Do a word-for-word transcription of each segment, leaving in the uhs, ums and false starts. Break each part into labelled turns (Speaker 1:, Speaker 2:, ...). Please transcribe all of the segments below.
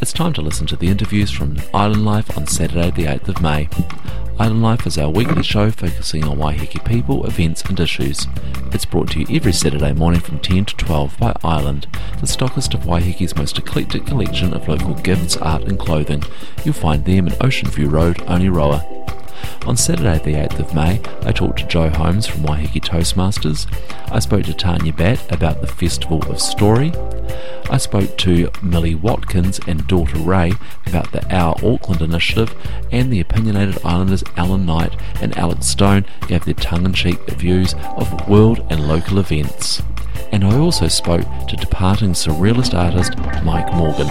Speaker 1: It's time to listen to the interviews from Island Life on Saturday the eighth of May. Island Life is our weekly show focusing on Waiheke people, events and issues. It's brought to you every Saturday morning from ten to twelve by Island, the stockist of Waiheke's most eclectic collection of local gifts, art and clothing. You'll find them in Ocean View Road, Oneroa. On Saturday the eighth of May, I talked to Joe Holmes from Waiheke Toastmasters. I spoke to Tanya Batt about the Festival of Story. I spoke to Millie Watkins and daughter Ray about the Our Auckland initiative, and the opinionated Islanders Alan Knight and Alex Stone gave their tongue-in-cheek views of world and local events. And I also spoke to departing surrealist artist Mike Morgan.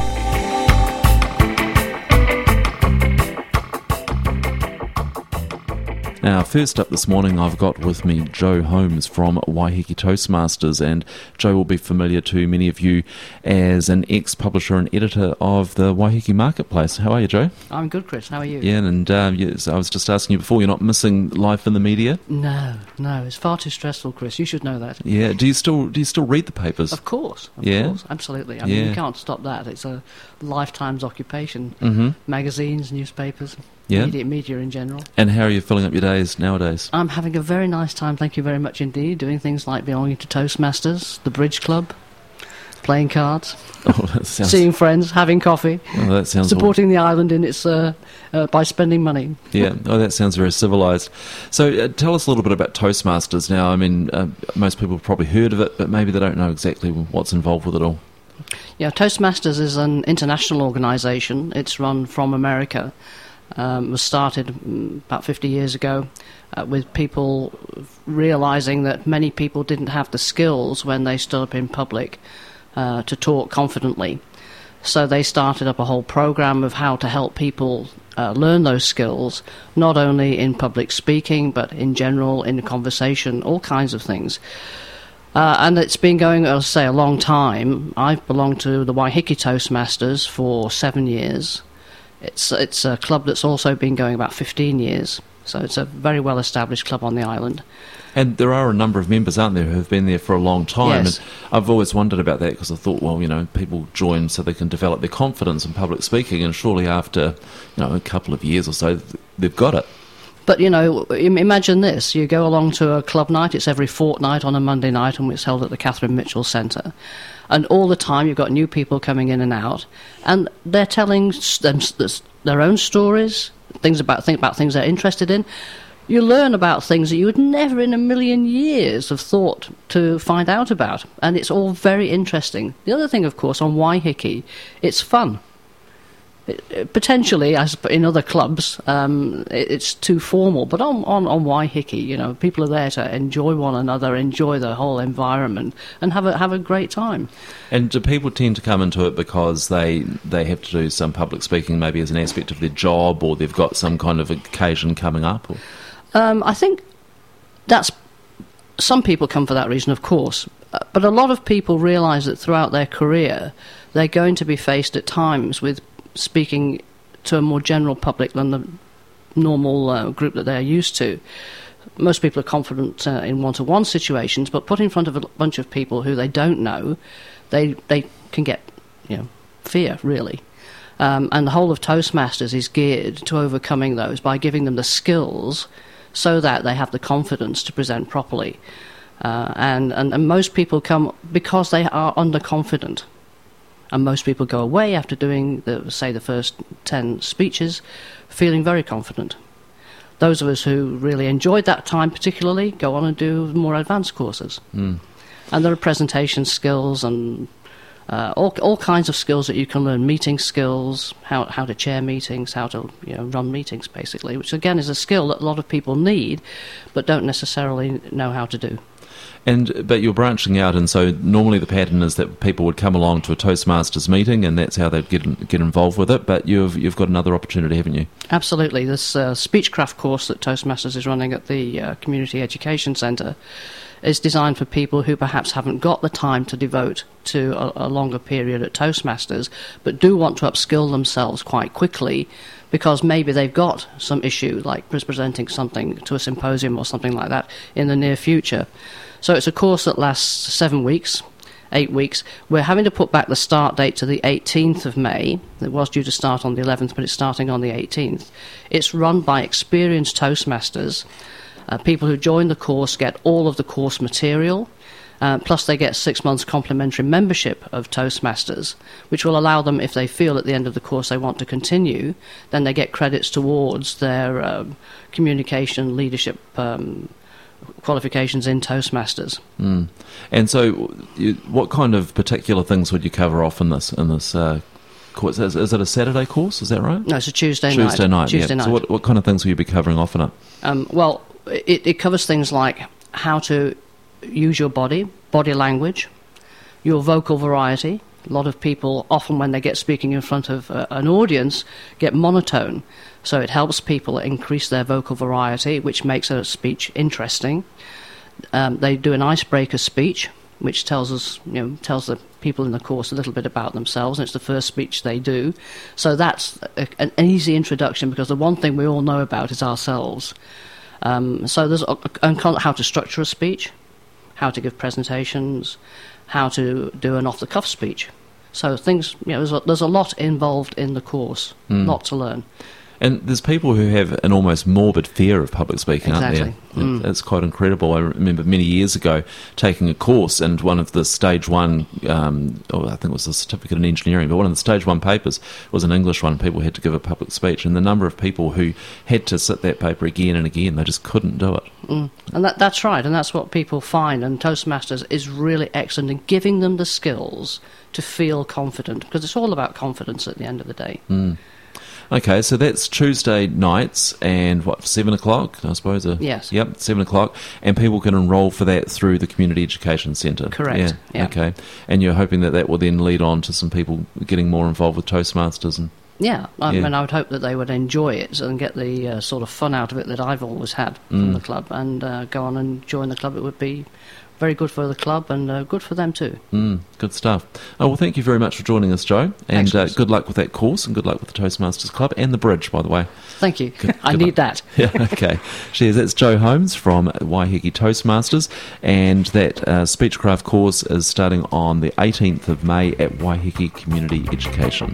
Speaker 1: Now, first up this morning, I've got with me Joe Holmes from Waiheke Toastmasters, and Joe will be familiar to many of you as an ex-publisher and editor of the Waiheke Marketplace. How are you, Joe?
Speaker 2: I'm good, Chris. How are you?
Speaker 1: Yeah, and uh, yes, I was just asking you before, you're not missing life in the media?
Speaker 2: No, no, it's far too stressful, Chris. You should know that.
Speaker 1: Yeah, do you still do you still read the papers?
Speaker 2: Of course, of
Speaker 1: yeah?
Speaker 2: course, absolutely. I
Speaker 1: yeah.
Speaker 2: mean, you can't stop that. It's a lifetime's occupation.
Speaker 1: Mm-hmm.
Speaker 2: Magazines, newspapers,
Speaker 1: yeah.
Speaker 2: media, media in general.
Speaker 1: And how are you filling up your days nowadays?
Speaker 2: I'm having a very nice time, thank you very much indeed, doing things like belonging to Toastmasters, the Bridge Club, playing cards,
Speaker 1: oh, that sounds...
Speaker 2: seeing friends, having coffee,
Speaker 1: oh, that sounds
Speaker 2: supporting
Speaker 1: all...
Speaker 2: the island in its uh, uh, by spending money.
Speaker 1: Yeah, oh, that sounds very civilised. So uh, tell us a little bit about Toastmasters now. I mean, uh, most people have probably heard of it, but maybe they don't know exactly what's involved with it all.
Speaker 2: Yeah, Toastmasters is an international organisation. It's run from America. Um, was started about fifty years ago uh, with people realising that many people didn't have the skills when they stood up in public uh, to talk confidently. So they started up a whole program of how to help people uh, learn those skills, not only in public speaking, but in general, in conversation, all kinds of things. Uh, and it's been going, I'll say, a long time. I've belonged to the Waiheke Toastmasters for seven years. It's it's a club that's also been going about fifteen years, so it's a very well-established club on the island.
Speaker 1: And there are a number of members, aren't there, who have been there for a long time.
Speaker 2: Yes.
Speaker 1: And I've always wondered about that because I thought, well, you know, people join so they can develop their confidence in public speaking, and surely after, you know, a couple of years or so, they've got it.
Speaker 2: But, you know, imagine this. You go along to a club night, it's every fortnight on a Monday night, and it's held at the Catherine Mitchell Centre. And all the time you've got new people coming in and out, and they're telling them their own stories, things about, think about things they're interested in. You learn about things that you would never in a million years have thought to find out about, and it's all very interesting. The other thing, of course, on Waiheke, it's fun. Potentially, as in other clubs, um, it's too formal. But on, on, on Waiheke, you know, people are there to enjoy one another, enjoy the whole environment, and have a have a great time.
Speaker 1: And do people tend to come into it because they they have to do some public speaking, maybe as an aspect of their job, or they've got some kind of occasion coming up? Or?
Speaker 2: Um, I think that's some people come for that reason, of course. But a lot of people realise that throughout their career, they're going to be faced at times with speaking to a more general public than the normal uh, group that they're used to. Most people are confident uh, in one-to-one situations, but put in front of a bunch of people who they don't know, they they can get, you know, fear, really. Um, and the whole of Toastmasters is geared to overcoming those by giving them the skills so that they have the confidence to present properly. Uh, and, and, and most people come because they are underconfident. And most people go away after doing, the, say, the first ten speeches, feeling very confident. Those of us who really enjoyed that time particularly go on and do more advanced courses. Mm. And there are presentation skills and uh, all all kinds of skills that you can learn, meeting skills, how how to chair meetings, how to you know run meetings, basically, which again is a skill that a lot of people need but don't necessarily know how to do.
Speaker 1: And but you're branching out, and so normally the pattern is that people would come along to a Toastmasters meeting, and that's how they'd get get involved with it. But you've you've got another opportunity, haven't you? Absolutely.
Speaker 2: This uh, Speechcraft course that Toastmasters is running at the uh, Community Education Centre is designed for people who perhaps haven't got the time to devote to a, a longer period at Toastmasters, but do want to upskill themselves quite quickly, because maybe they've got some issue, like presenting something to a symposium or something like that in the near future. So it's a course that lasts seven weeks, eight weeks. We're having to put back the start date to the eighteenth of May. It was due to start on the eleventh, but it's starting on the eighteenth. It's run by experienced Toastmasters. Uh, people who join the course get all of the course material, uh, plus they get six months complimentary membership of Toastmasters, which will allow them, if they feel at the end of the course they want to continue, then they get credits towards their um, communication, leadership um, qualifications in Toastmasters.
Speaker 1: Mm. And so, you, what kind of particular things would you cover off in this in this uh, course? Is, is it a Saturday course? Is that right?
Speaker 2: No, it's a Tuesday,
Speaker 1: Tuesday
Speaker 2: night.
Speaker 1: Tuesday night.
Speaker 2: Tuesday
Speaker 1: yeah.
Speaker 2: night.
Speaker 1: So, what what kind of things will you be covering off in it?
Speaker 2: Um, well, it, it covers things like how to use your body, body language, your vocal variety. A lot of people, often when they get speaking in front of uh, an audience, get monotone. So it helps people increase their vocal variety, which makes a speech interesting. Um, they do an icebreaker speech, which tells us, you know, tells the people in the course a little bit about themselves, and it's the first speech they do. So that's a, an easy introduction, because the one thing we all know about is ourselves. Um, so there's a, a, how to structure a speech, how to give presentations, how to do an off-the-cuff speech. So things, you know, there's a, there's a lot involved in the course, mm. lot to learn.
Speaker 1: And there's people who have an almost morbid fear of public speaking,
Speaker 2: exactly.
Speaker 1: aren't there?
Speaker 2: Mm.
Speaker 1: It's quite incredible. I remember many years ago taking a course, and one of the stage one, um, oh, I think it was a certificate in engineering, but one of the stage one papers was an English one. People had to give a public speech, and the number of people who had to sit that paper again and again, they just couldn't do it.
Speaker 2: Mm. And that, that's right, and that's what people find, and Toastmasters is really excellent in giving them the skills to feel confident, because it's all about confidence at the end of the day.
Speaker 1: Mm. Okay, so that's Tuesday nights, and what, seven o'clock, I suppose? Uh,
Speaker 2: yes.
Speaker 1: Yep, seven o'clock, and people can enrol for that through the Community Education Centre.
Speaker 2: Correct.
Speaker 1: Yeah,
Speaker 2: yeah.
Speaker 1: Okay, and you're hoping that that will then lead on to some people getting more involved with Toastmasters and...
Speaker 2: Yeah, I
Speaker 1: yeah.
Speaker 2: mean, I would hope that they would enjoy it and get the uh, sort of fun out of it that I've always had from
Speaker 1: Mm.
Speaker 2: the club, and uh, go on and join the club. It would be very good for the club, and uh, good for them too.
Speaker 1: Mm, good stuff. Oh, well, thank you very much for joining us, Joe, and uh,
Speaker 2: Excellent.
Speaker 1: good luck with that course, and good luck with the Toastmasters Club and the bridge, by the way.
Speaker 2: Thank you.
Speaker 1: Good-
Speaker 2: I
Speaker 1: good
Speaker 2: need
Speaker 1: luck.
Speaker 2: that.
Speaker 1: Yeah, okay. Cheers. That's Joe Holmes from Waiheke Toastmasters, and that uh, Speechcraft course is starting on the eighteenth of May at Waiheke Community Education.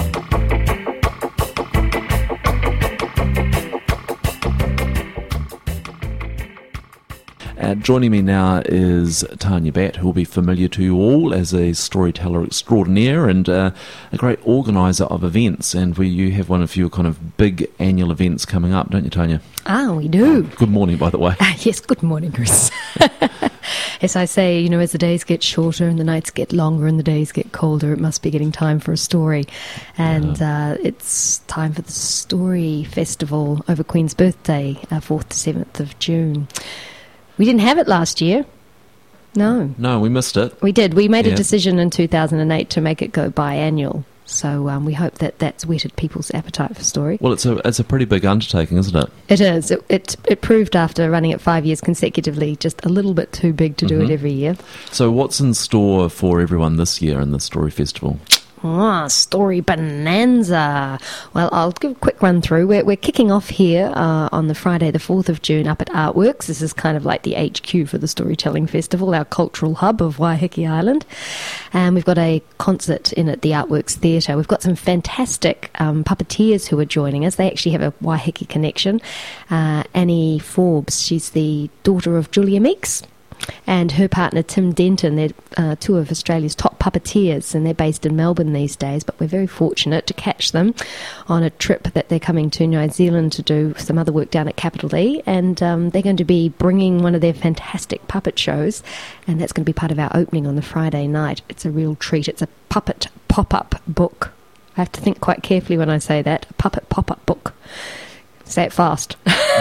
Speaker 1: Uh, joining me now is Tanya Batt, who will be familiar to you all as a storyteller extraordinaire and uh, a great organiser of events. And we, you have one of your kind of big annual events coming up, don't you, Tanya?
Speaker 3: Ah, we do.
Speaker 1: Good morning, by the way.
Speaker 3: Ah, yes, good morning, Chris. As I say, you know, as the days get shorter and the nights get longer and the days get colder, it must be getting time for a story. And yeah. uh, it's time for the Story Festival over Queen's Birthday, uh, fourth to seventh of June. We didn't have it last year. No.
Speaker 1: No, we missed it.
Speaker 3: We did. We made
Speaker 1: Yeah.
Speaker 3: a decision in two thousand eight to make it go biannual. So um, we hope that that's whetted people's appetite for story.
Speaker 1: Well, it's a it's a pretty big undertaking, isn't it?
Speaker 3: It is. It, it it proved after running it five years consecutively just a little bit too big to do
Speaker 1: Mhm.
Speaker 3: it every year.
Speaker 1: So what's in store for everyone this year in the Story Festival?
Speaker 3: Ah, Story Bonanza. Well, I'll give a quick run through. We're, we're kicking off here uh, on the Friday the fourth of June up at Artworks. This is kind of like the H Q for the Storytelling Festival, our cultural hub of Waiheke Island. And we've got a concert in at the Artworks Theatre. We've got some fantastic um, puppeteers who are joining us. They actually have a Waiheke connection. Uh, Annie Forbes, she's the daughter of Julia Meeks, and her partner Tim Denton. They're uh, two of Australia's top puppeteers, and they're based in Melbourne these days, but we're very fortunate to catch them on a trip that they're coming to New Zealand to do some other work down at Capital E, and um, they're going to be bringing one of their fantastic puppet shows, and that's going to be part of our opening on the Friday night. It's a real treat. It's a puppet pop-up book. I have to think quite carefully when I say that. A puppet pop-up book. Say it fast.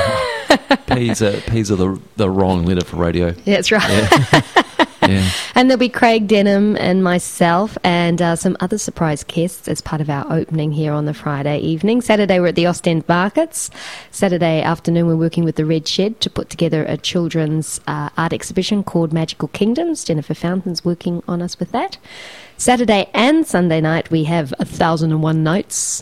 Speaker 1: P's are, P's are the, the wrong letter for radio.
Speaker 3: Yeah, that's right.
Speaker 1: Yeah. Yeah.
Speaker 3: And there'll be Craig Denham and myself and uh, some other surprise guests as part of our opening here on the Friday evening. Saturday we're at the Ostend Markets. Saturday afternoon we're working with the Red Shed to put together a children's uh, art exhibition called Magical Kingdoms. Jennifer Fountain's working on us with that. Saturday and Sunday night we have A Thousand and One Nights.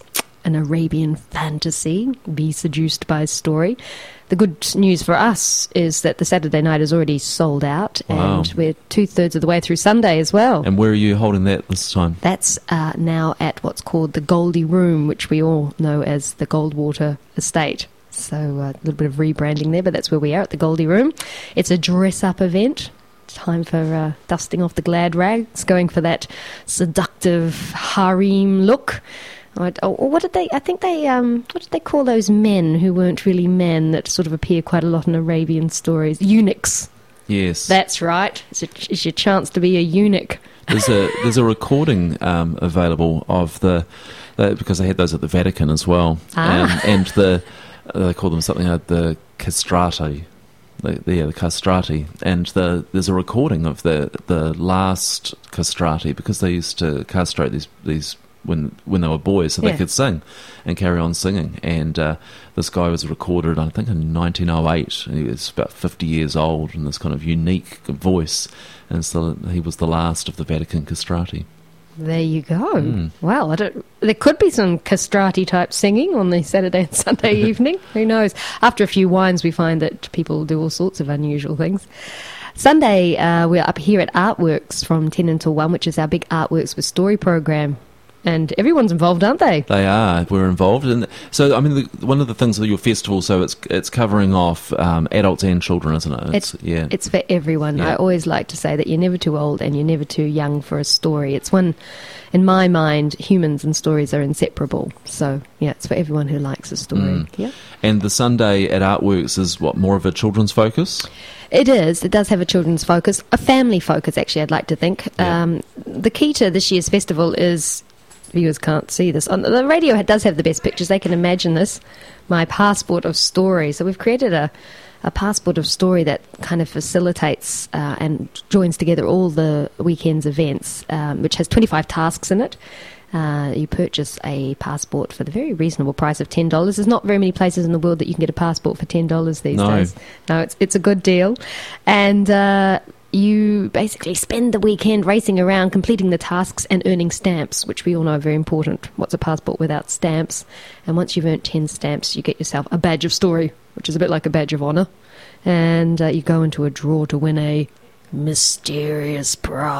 Speaker 3: an Arabian fantasy, be seduced by a story. The good news for us is that the Saturday night is already sold out,
Speaker 1: Wow.
Speaker 3: and we're two-thirds of the way through Sunday as well.
Speaker 1: And where are you holding that this time?
Speaker 3: That's uh, now at what's called the Goldie Room, which we all know as the Goldwater Estate. So uh, a little bit of rebranding there, but that's where we are, at the Goldie Room. It's a dress-up event. Time for uh, dusting off the glad rags, going for that seductive harem look. Or what did they? I think they. Um, what did they call those men who weren't really men that sort of appear quite a lot in Arabian stories? Eunuchs.
Speaker 1: Yes.
Speaker 3: That's right. It's, a, it's your chance to be a eunuch.
Speaker 1: There's a there's a recording um, available of the, the because they had those at the Vatican as well,
Speaker 3: Ah.
Speaker 1: um, and the uh, they call them something like the castrati, the, the, yeah, the castrati, and the there's a recording of the the last castrati, because they used to castrate these these. when when they were boys, so
Speaker 3: Yeah.
Speaker 1: they could sing and carry on singing. And uh, this guy was recorded, I think, in nineteen oh eight. He was about fifty years old, and this kind of unique voice. And so he was the last of the Vatican castrati.
Speaker 3: There you go.
Speaker 1: Mm.
Speaker 3: Well, I don't, there could be some castrati type singing on the Saturday and Sunday evening. Who knows? After a few wines, we find that people do all sorts of unusual things. Sunday, uh, we're up here at Artworks from ten until one, which is our big Artworks with Story program. And everyone's involved, aren't they?
Speaker 1: They are. We're involved, and so I mean, the, one of the things of your festival, so it's it's covering off um, adults and children, isn't it?
Speaker 3: It's,
Speaker 1: yeah,
Speaker 3: it's for everyone.
Speaker 1: Yeah.
Speaker 3: I always like to say that you're never too old and you're never too young for a story. It's one, in my mind, humans and stories are inseparable. So yeah, it's for everyone who likes a story.
Speaker 1: Mm.
Speaker 3: Yeah.
Speaker 1: And the Sunday at Artworks is what, more of a children's focus?
Speaker 3: It is. It does have a children's focus, a family focus, actually, I'd like to think.
Speaker 1: Yeah.
Speaker 3: Um, the key to this year's festival is, viewers can't see this, on the radio does have the best pictures, they can imagine this, my passport of story. So we've created a, a passport of story that kind of facilitates uh, and joins together all the weekend's events, um, which has twenty-five tasks in it. Uh, you purchase a passport for the very reasonable price of ten dollars. There's not very many places in the world that you can get a passport for ten dollars these
Speaker 1: No.
Speaker 3: days. No, it's it's a good deal. And uh, you basically spend the weekend racing around, completing the tasks and earning stamps, which we all know are very important. What's a passport without stamps? And once you've earned ten stamps, you get yourself a badge of story, which is a bit like a badge of honour. And uh, you go into a draw to win a mysterious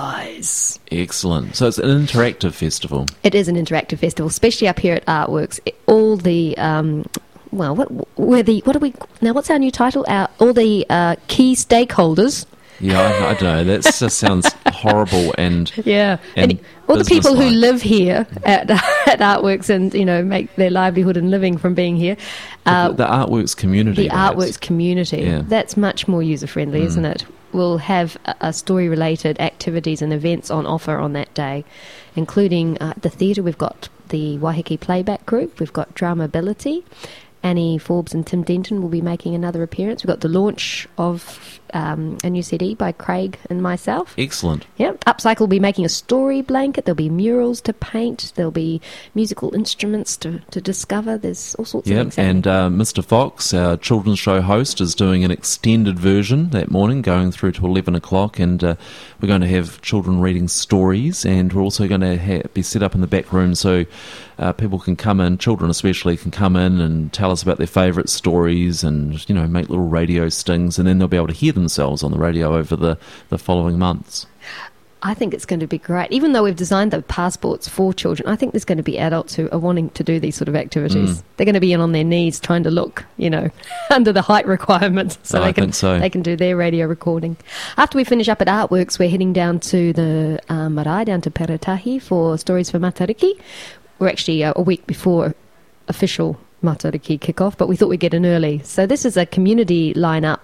Speaker 3: prize.
Speaker 1: Excellent. So it's an interactive festival.
Speaker 3: It is an interactive festival, especially up here at Artworks. It, all the um, well, what where the what do we now? What's our new title? Our all the uh, key stakeholders.
Speaker 1: Yeah, I, I don't know. That just sounds horrible and
Speaker 3: Yeah,
Speaker 1: and
Speaker 3: and all the people who
Speaker 1: businesslike.
Speaker 3: live here at at Artworks and you know make their livelihood and living from being here. Uh,
Speaker 1: the, the Artworks community.
Speaker 3: the
Speaker 1: perhaps.
Speaker 3: Artworks community.
Speaker 1: Yeah.
Speaker 3: That's much more user friendly, isn't it? We'll have a, a story related activities and events on offer on that day, including uh, the theatre. We've got the Waiheke Playback Group. We've got Dramability. Annie Forbes and Tim Denton will be making another appearance. We've got the launch of um, a new C D by Craig and myself.
Speaker 1: Excellent.
Speaker 3: Yeah, Upcycle will be making a story blanket. There'll be murals to paint. There'll be musical instruments to, to discover. There's all sorts
Speaker 1: Yeah,
Speaker 3: of things happening.
Speaker 1: and uh, Mister Fox, our children's show host, is doing an extended version that morning, going through to eleven o'clock, and uh, we're going to have children reading stories, and we're also going to ha- be set up in the back room so uh, people can come in, children especially, can come in and tell us about their favourite stories and, you know, make little radio stings, and then they'll be able to hear themselves on the radio over the, the following months.
Speaker 3: I think it's going to be great. Even though we've designed the passports for children, I think there's going to be adults who are wanting to do these sort of activities.
Speaker 1: Mm.
Speaker 3: They're going to be in on their knees trying to look, you know, under the height requirements so
Speaker 1: I
Speaker 3: they can
Speaker 1: think so.
Speaker 3: they can do their radio recording. After we finish up at Artworks, we're heading down to the uh, marae, down to Peretahi for Stories for Matariki. We're actually uh, a week before official Matariki kickoff, but we thought we'd get in early. So this is a community lineup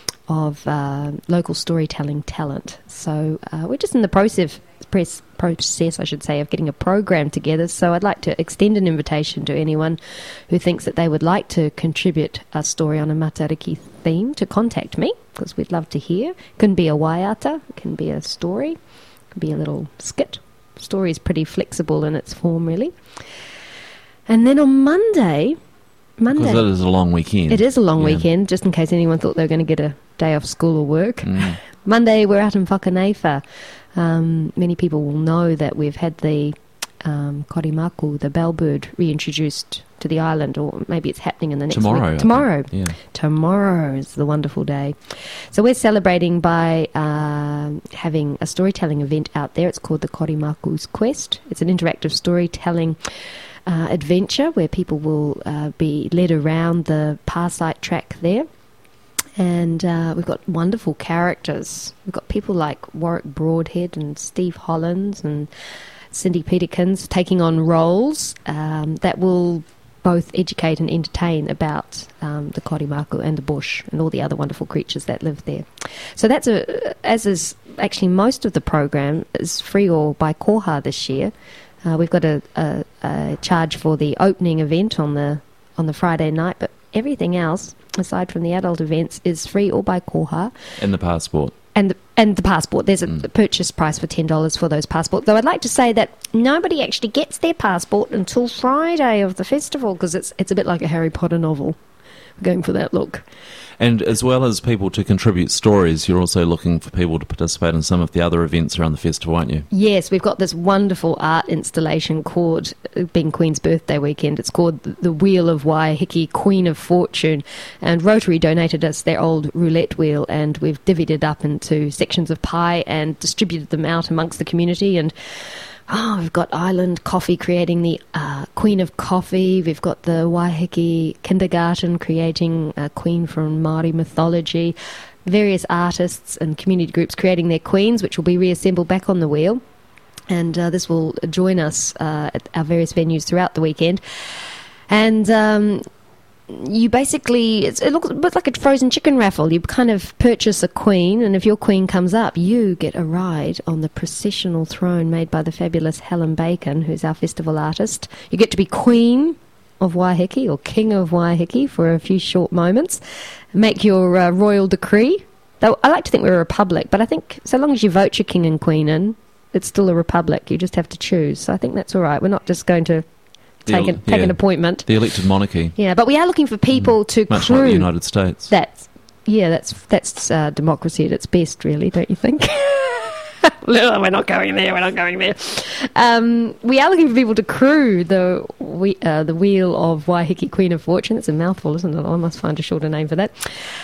Speaker 3: of uh, local storytelling talent. So uh, we're just in the process, press, process, I should say, of getting a program together. So I'd like to extend an invitation to anyone who thinks that they would like to contribute a story on a Matariki theme to contact me, because we'd love to hear. It can be a waiata, it can be a story, it can be a little skit. Story is pretty flexible in its form, really. And then on Monday... Monday.
Speaker 1: Because it is a long weekend.
Speaker 3: It is a long
Speaker 1: Yeah.
Speaker 3: weekend, just in case anyone thought they were going to get a day off school or work.
Speaker 1: Mm.
Speaker 3: Monday, we're out in Whakanefa. Um, many people will know that we've had the um, Korimaku, the bellbird, reintroduced to the island, or maybe it's happening in the next
Speaker 1: Tomorrow,
Speaker 3: week.
Speaker 1: I
Speaker 3: Tomorrow.
Speaker 1: think. Yeah.
Speaker 3: Tomorrow is the wonderful day. So we're celebrating by uh, having a storytelling event out there. It's called the Korimaku's Quest. It's an interactive storytelling uh, adventure where people will uh, be led around the Parsite track there. And uh, we've got wonderful characters. We've got people like Warwick Broadhead and Steve Hollins and Cindy Peterkins taking on roles um, that will both educate and entertain about um, the Korimaku and the bush and all the other wonderful creatures that live there. So that's a, as is actually most of the program is free or by koha this year. Uh, we've got a, a, a charge for the opening event on the on the Friday night, but everything else, aside from the adult events, is free or by koha.
Speaker 1: And the passport.
Speaker 3: And the, and the passport. There's a
Speaker 1: Mm.
Speaker 3: purchase price for ten dollars for those passports. Though I'd like to say that nobody actually gets their passport until Friday of the festival, because it's, it's a bit like a Harry Potter novel. We're going for that look.
Speaker 1: And as well as people to contribute stories, you're also looking for people to participate in some of the other events around the festival, aren't you?
Speaker 3: Yes, we've got this wonderful art installation called, uh, being Queen's birthday weekend, it's called The Wheel of Waiheke, Queen of Fortune. And Rotary donated us their old roulette wheel, and we've divvied it up into sections of pie and distributed them out amongst the community. And oh, we've got Island Coffee creating the uh, Queen of Coffee. We've got the Waiheke Kindergarten creating a queen from Māori mythology. Various artists and community groups creating their queens, which will be reassembled back on the wheel. And uh, this will join us uh, at our various venues throughout the weekend. And um, you basically, it's, it looks a bit like a frozen chicken raffle. You kind of purchase a queen, and if your queen comes up, you get a ride on the processional throne made by the fabulous Helen Bacon, who's our festival artist. You get to be Queen of Waiheke or King of Waiheke for a few short moments. Make your uh, royal decree. Though I like to think we're a republic, but I think so long as you vote your king and queen in, it's still a republic. You just have to choose. So I think that's all right. We're not just going to take,
Speaker 1: The-
Speaker 3: an, take
Speaker 1: yeah.
Speaker 3: an appointment.
Speaker 1: The elected monarchy,
Speaker 3: Yeah, but we are looking for people to
Speaker 1: much
Speaker 3: crew.
Speaker 1: like the United States.
Speaker 3: That's yeah, that's that's uh, democracy at its best, really, don't you think? No, we're not going there. We're not going there. Um, we are looking for people to crew the we, uh, the wheel of Waiheke, Queen of Fortune. It's a mouthful, isn't it? I must find a shorter name for that.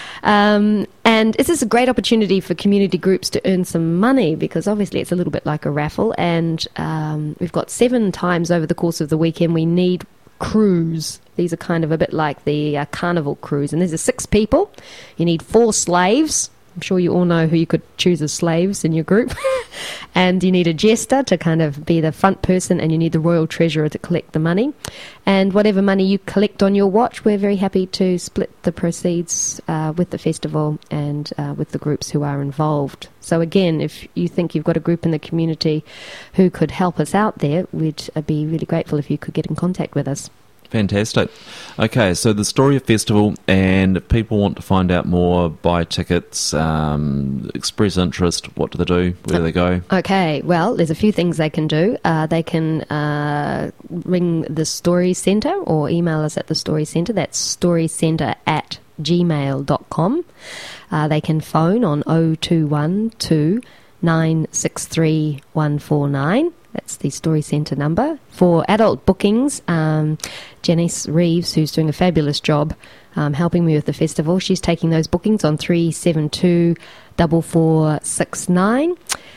Speaker 3: Um, and this is a great opportunity for community groups to earn some money, because obviously it's a little bit like a raffle. And um, we've got seven times over the course of the weekend we need crews. These are kind of a bit like the uh, carnival crews. And there's a six people. You need four slaves. I'm sure you all know who you could choose as slaves in your group. And you need a jester to kind of be the front person, and you need the royal treasurer to collect the money. And whatever money you collect on your watch, we're very happy to split the proceeds uh, with the festival and uh, with the groups who are involved. So again, if you think you've got a group in the community who could help us out there, we'd uh, be really grateful if you could get in contact with us.
Speaker 1: Fantastic. Okay, so the Story Festival, and if people want to find out more, buy tickets, um, express interest, what do they do? Where do they go?
Speaker 3: Okay, well, there's a few things they can do. Uh, they can uh, ring the Story Centre or email us at the Story Centre. That's storycentre at gmail dot com. Uh, they can phone on oh two one two nine six three one four nine. That's the Story Centre number. For adult bookings, um, Janice Reeves, who's doing a fabulous job um, helping me with the festival, she's taking those bookings on three seven two four four six nine.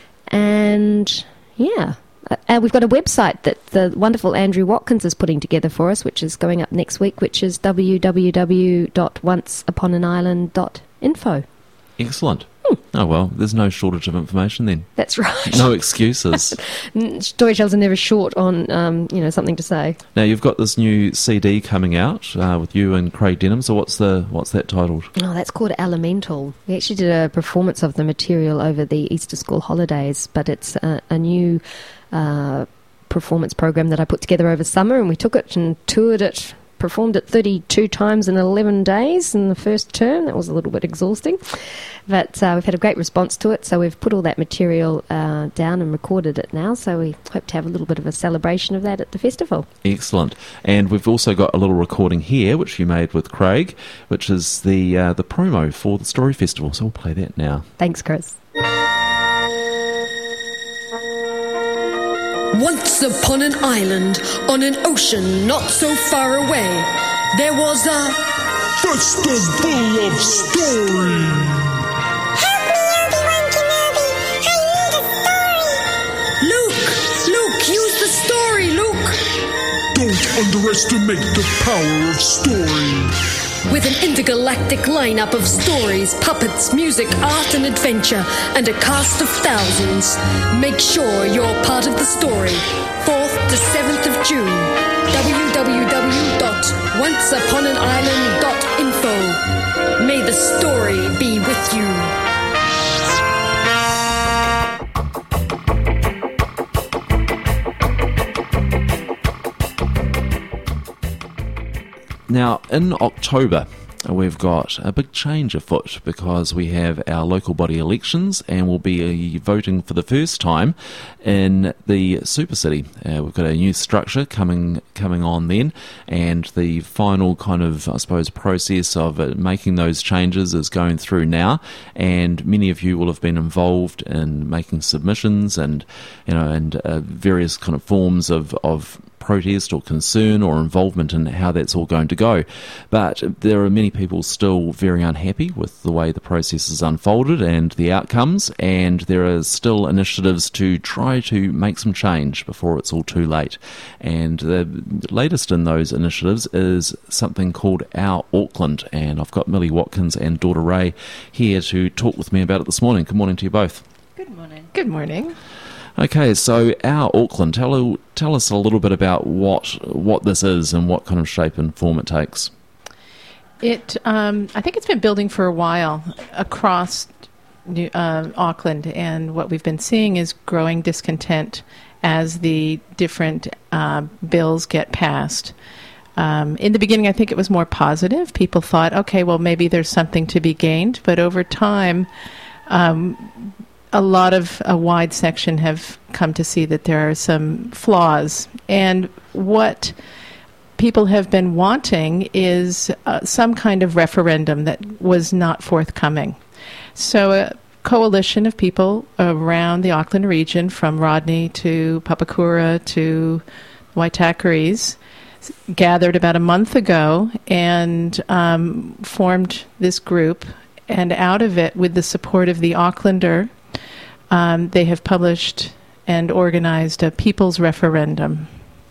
Speaker 3: And, yeah, uh, we've got a website that the wonderful Andrew Watkins is putting together for us, which is going up next week, which is w w w dot once upon an island dot info.
Speaker 1: Excellent. Oh, well, there's no shortage of information then.
Speaker 3: That's right.
Speaker 1: No excuses.
Speaker 3: Storytellers are never short on, um, you know, something to say.
Speaker 1: Now, you've got this new C D coming out uh, with you and Craig Denham, so what's the what's that titled?
Speaker 3: Oh, that's called Elemental. We actually did a performance of the material over the Easter school holidays, but it's a, a new uh, performance program that I put together over summer, and we took it and toured it, performed it thirty-two times in eleven days in the first term. That was a little bit exhausting, but uh, we've had a great response to it, so we've put all that material uh, down and recorded it now, so we hope to have a little bit of a celebration of that at the festival.
Speaker 1: Excellent. And we've also got a little recording here, which you made with Craig, which is the uh, the promo for the Story Festival, so we'll play that now.
Speaker 3: Thanks, Chris.
Speaker 4: Once upon an island, on an ocean not so far away, there was a
Speaker 5: festival of story.
Speaker 6: Help me, Obi-Wan Kenobi. I need a story.
Speaker 4: Luke, Luke, use the story, Luke.
Speaker 5: Don't underestimate the power of story.
Speaker 4: With an intergalactic lineup of stories, puppets, music, art and adventure, and a cast of thousands, make sure you're part of the story. fourth to seventh of June. w w w dot once upon an island dot info. May the story be with you.
Speaker 1: Now, in October, we've got a big change afoot because we have our local body elections and we'll be voting for the first time in the Super City. Uh, we've got a new structure coming coming on then, and the final kind of, I suppose, process of uh, making those changes is going through now, and many of you will have been involved in making submissions and, you know, and uh, various kind of forms of, of protest or concern or involvement in how that's all going to go. But there are many people still very unhappy with the way the process has unfolded and the outcomes, and there are still initiatives to try to make some change before it's all too late. And the latest in those initiatives is something called Our Auckland, and I've got Millie Watkins and Daughter Ray here to talk with me about it this morning. Good morning to you both.
Speaker 7: Good morning.
Speaker 8: Good morning.
Speaker 1: Okay, so Our Auckland, tell tell us a little bit about what what this is and what kind of shape and form it takes.
Speaker 8: It, um, I think it's been building for a while across New, uh, Auckland, and what we've been seeing is growing discontent as the different uh, bills get passed. Um, in the beginning, I think it was more positive. People thought, okay, well, maybe there's something to be gained, but over time, um, a lot of a wide section have come to see that there are some flaws. And what people have been wanting is uh, some kind of referendum that was not forthcoming. So a coalition of people around the Auckland region, from Rodney to Papakura to Waitakere's, gathered about a month ago and um, formed this group. And out of it, with the support of the Aucklander, Um, they have published and organized a people's referendum.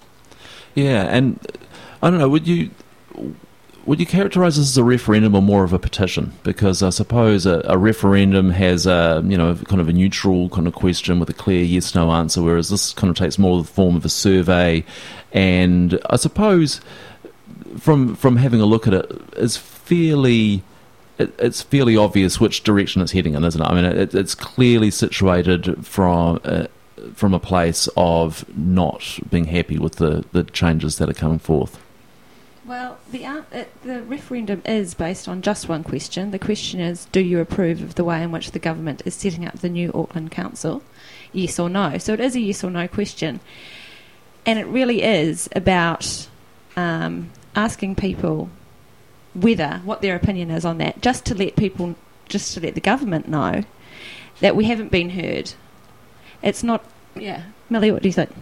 Speaker 1: Yeah, and I don't know, would you would you characterize this as a referendum or more of a petition? Because I suppose a, a referendum has a, you know, kind of a neutral kind of question with a clear yes/no answer, whereas this kind of takes more the form of a survey. And I suppose from from having a look at it, it's fairly... it's fairly obvious which direction it's heading in, isn't it? I mean, it, it's clearly situated from uh, from a place of not being happy with the, the changes that are coming forth.
Speaker 7: Well, the uh, it, the referendum is based on just one question. The question is, do you approve of the way in which the government is setting up the new Auckland Council? Yes or no. So it is a yes or no question. And it really is about um, asking people whether, what their opinion is on that, just to let people, just to let the government know that we haven't been heard. It's not, yeah. Millie, what do you think?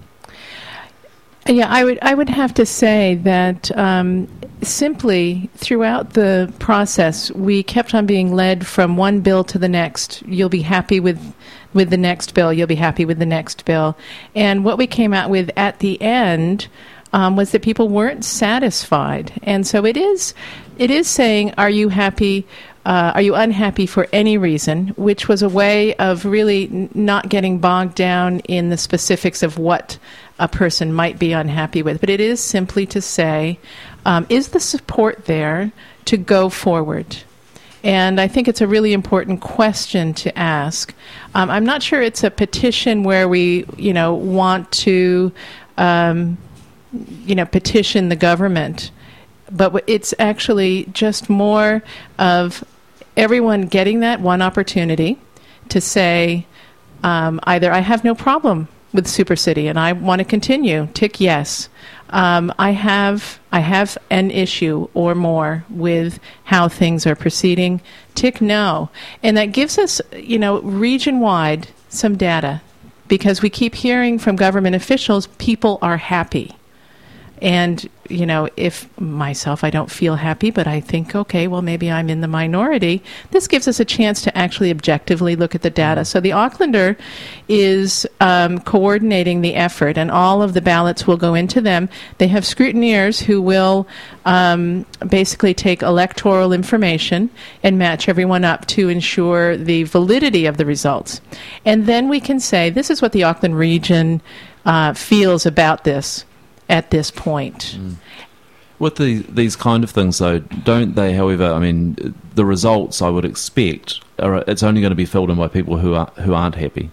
Speaker 8: Yeah, I would I would have to say that um, simply throughout the process, we kept on being led from one bill to the next. You'll be happy with with the next bill. You'll be happy with the next bill. And what we came out with at the end Um, was that people weren't satisfied. And so it is it is saying, are you happy, uh, are you unhappy for any reason, which was a way of really n- not getting bogged down in the specifics of what a person might be unhappy with. But it is simply to say, um, is the support there to go forward? And I think it's a really important question to ask. Um, I'm not sure it's a petition where we, you know, want to... Um, you know, petition the government, but it's actually just more of everyone getting that one opportunity to say, um, either I have no problem with Super City and I want to continue, tick yes. Um, I have I have an issue or more with how things are proceeding, tick no. And that gives us, you know, region-wide some data because we keep hearing from government officials people are happy. And, you know, if myself, I don't feel happy, but I think, okay, well, maybe I'm in the minority. This gives us a chance to actually objectively look at the data. So the Aucklander is um, coordinating the effort, and all of the ballots will go into them. They have scrutineers who will um, basically take electoral information and match everyone up to ensure the validity of the results. And then we can say, this is what the Auckland region uh, feels about this at this point.
Speaker 1: Mm. With the, these kind of things, though, don't they, however, I mean, the results I would expect, are, it's only going to be filled in by people who, are, who aren't happy.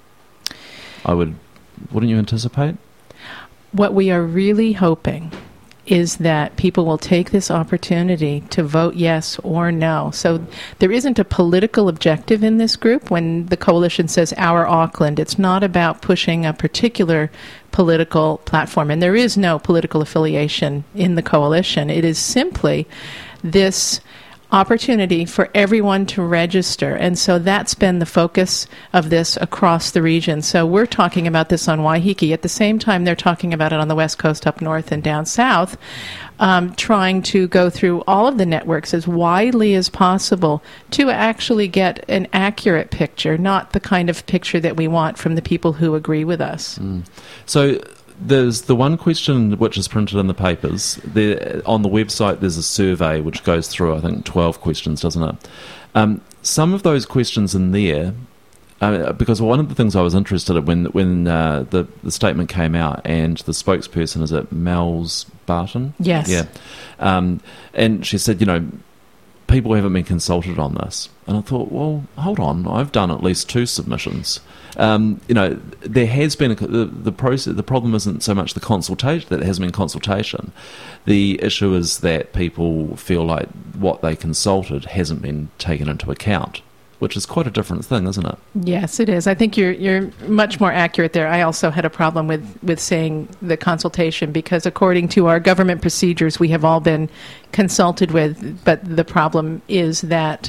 Speaker 1: I would, wouldn't you anticipate?
Speaker 8: What we are really hoping is that people will take this opportunity to vote yes or no. So there isn't a political objective in this group. When the coalition says Our Auckland, it's not about pushing a particular political platform. And there is no political affiliation in the coalition. It is simply this opportunity for everyone to register. And so that's been the focus of this across the region. So we're talking about this on Waiheke. At the same time, they're talking about it on the West Coast, up north and down south, um, trying to go through all of the networks as widely as possible to actually get an accurate picture, not the kind of picture that we want from the people who agree with us.
Speaker 1: Mm. So there's the one question which is printed in the papers. There, on the website, there's a survey which goes through, I think, twelve questions, doesn't it? Um, some of those questions in there, uh, because one of the things I was interested in when when uh, the, the statement came out, and the spokesperson, is it Mel's Barton?
Speaker 8: Yes.
Speaker 1: Yeah. Um, and she said, you know, people haven't been consulted on this. And I thought, well, hold on, I've done at least two submissions. Um, you know, there has been a, the, the process. The problem isn't so much the consultation, that there hasn't been consultation. The issue is that people feel like what they consulted hasn't been taken into account, which is quite a different thing, isn't it?
Speaker 8: Yes, it is. I think you're you're much more accurate there. I also had a problem with, with saying the consultation, because according to our government procedures, we have all been consulted with, but the problem is that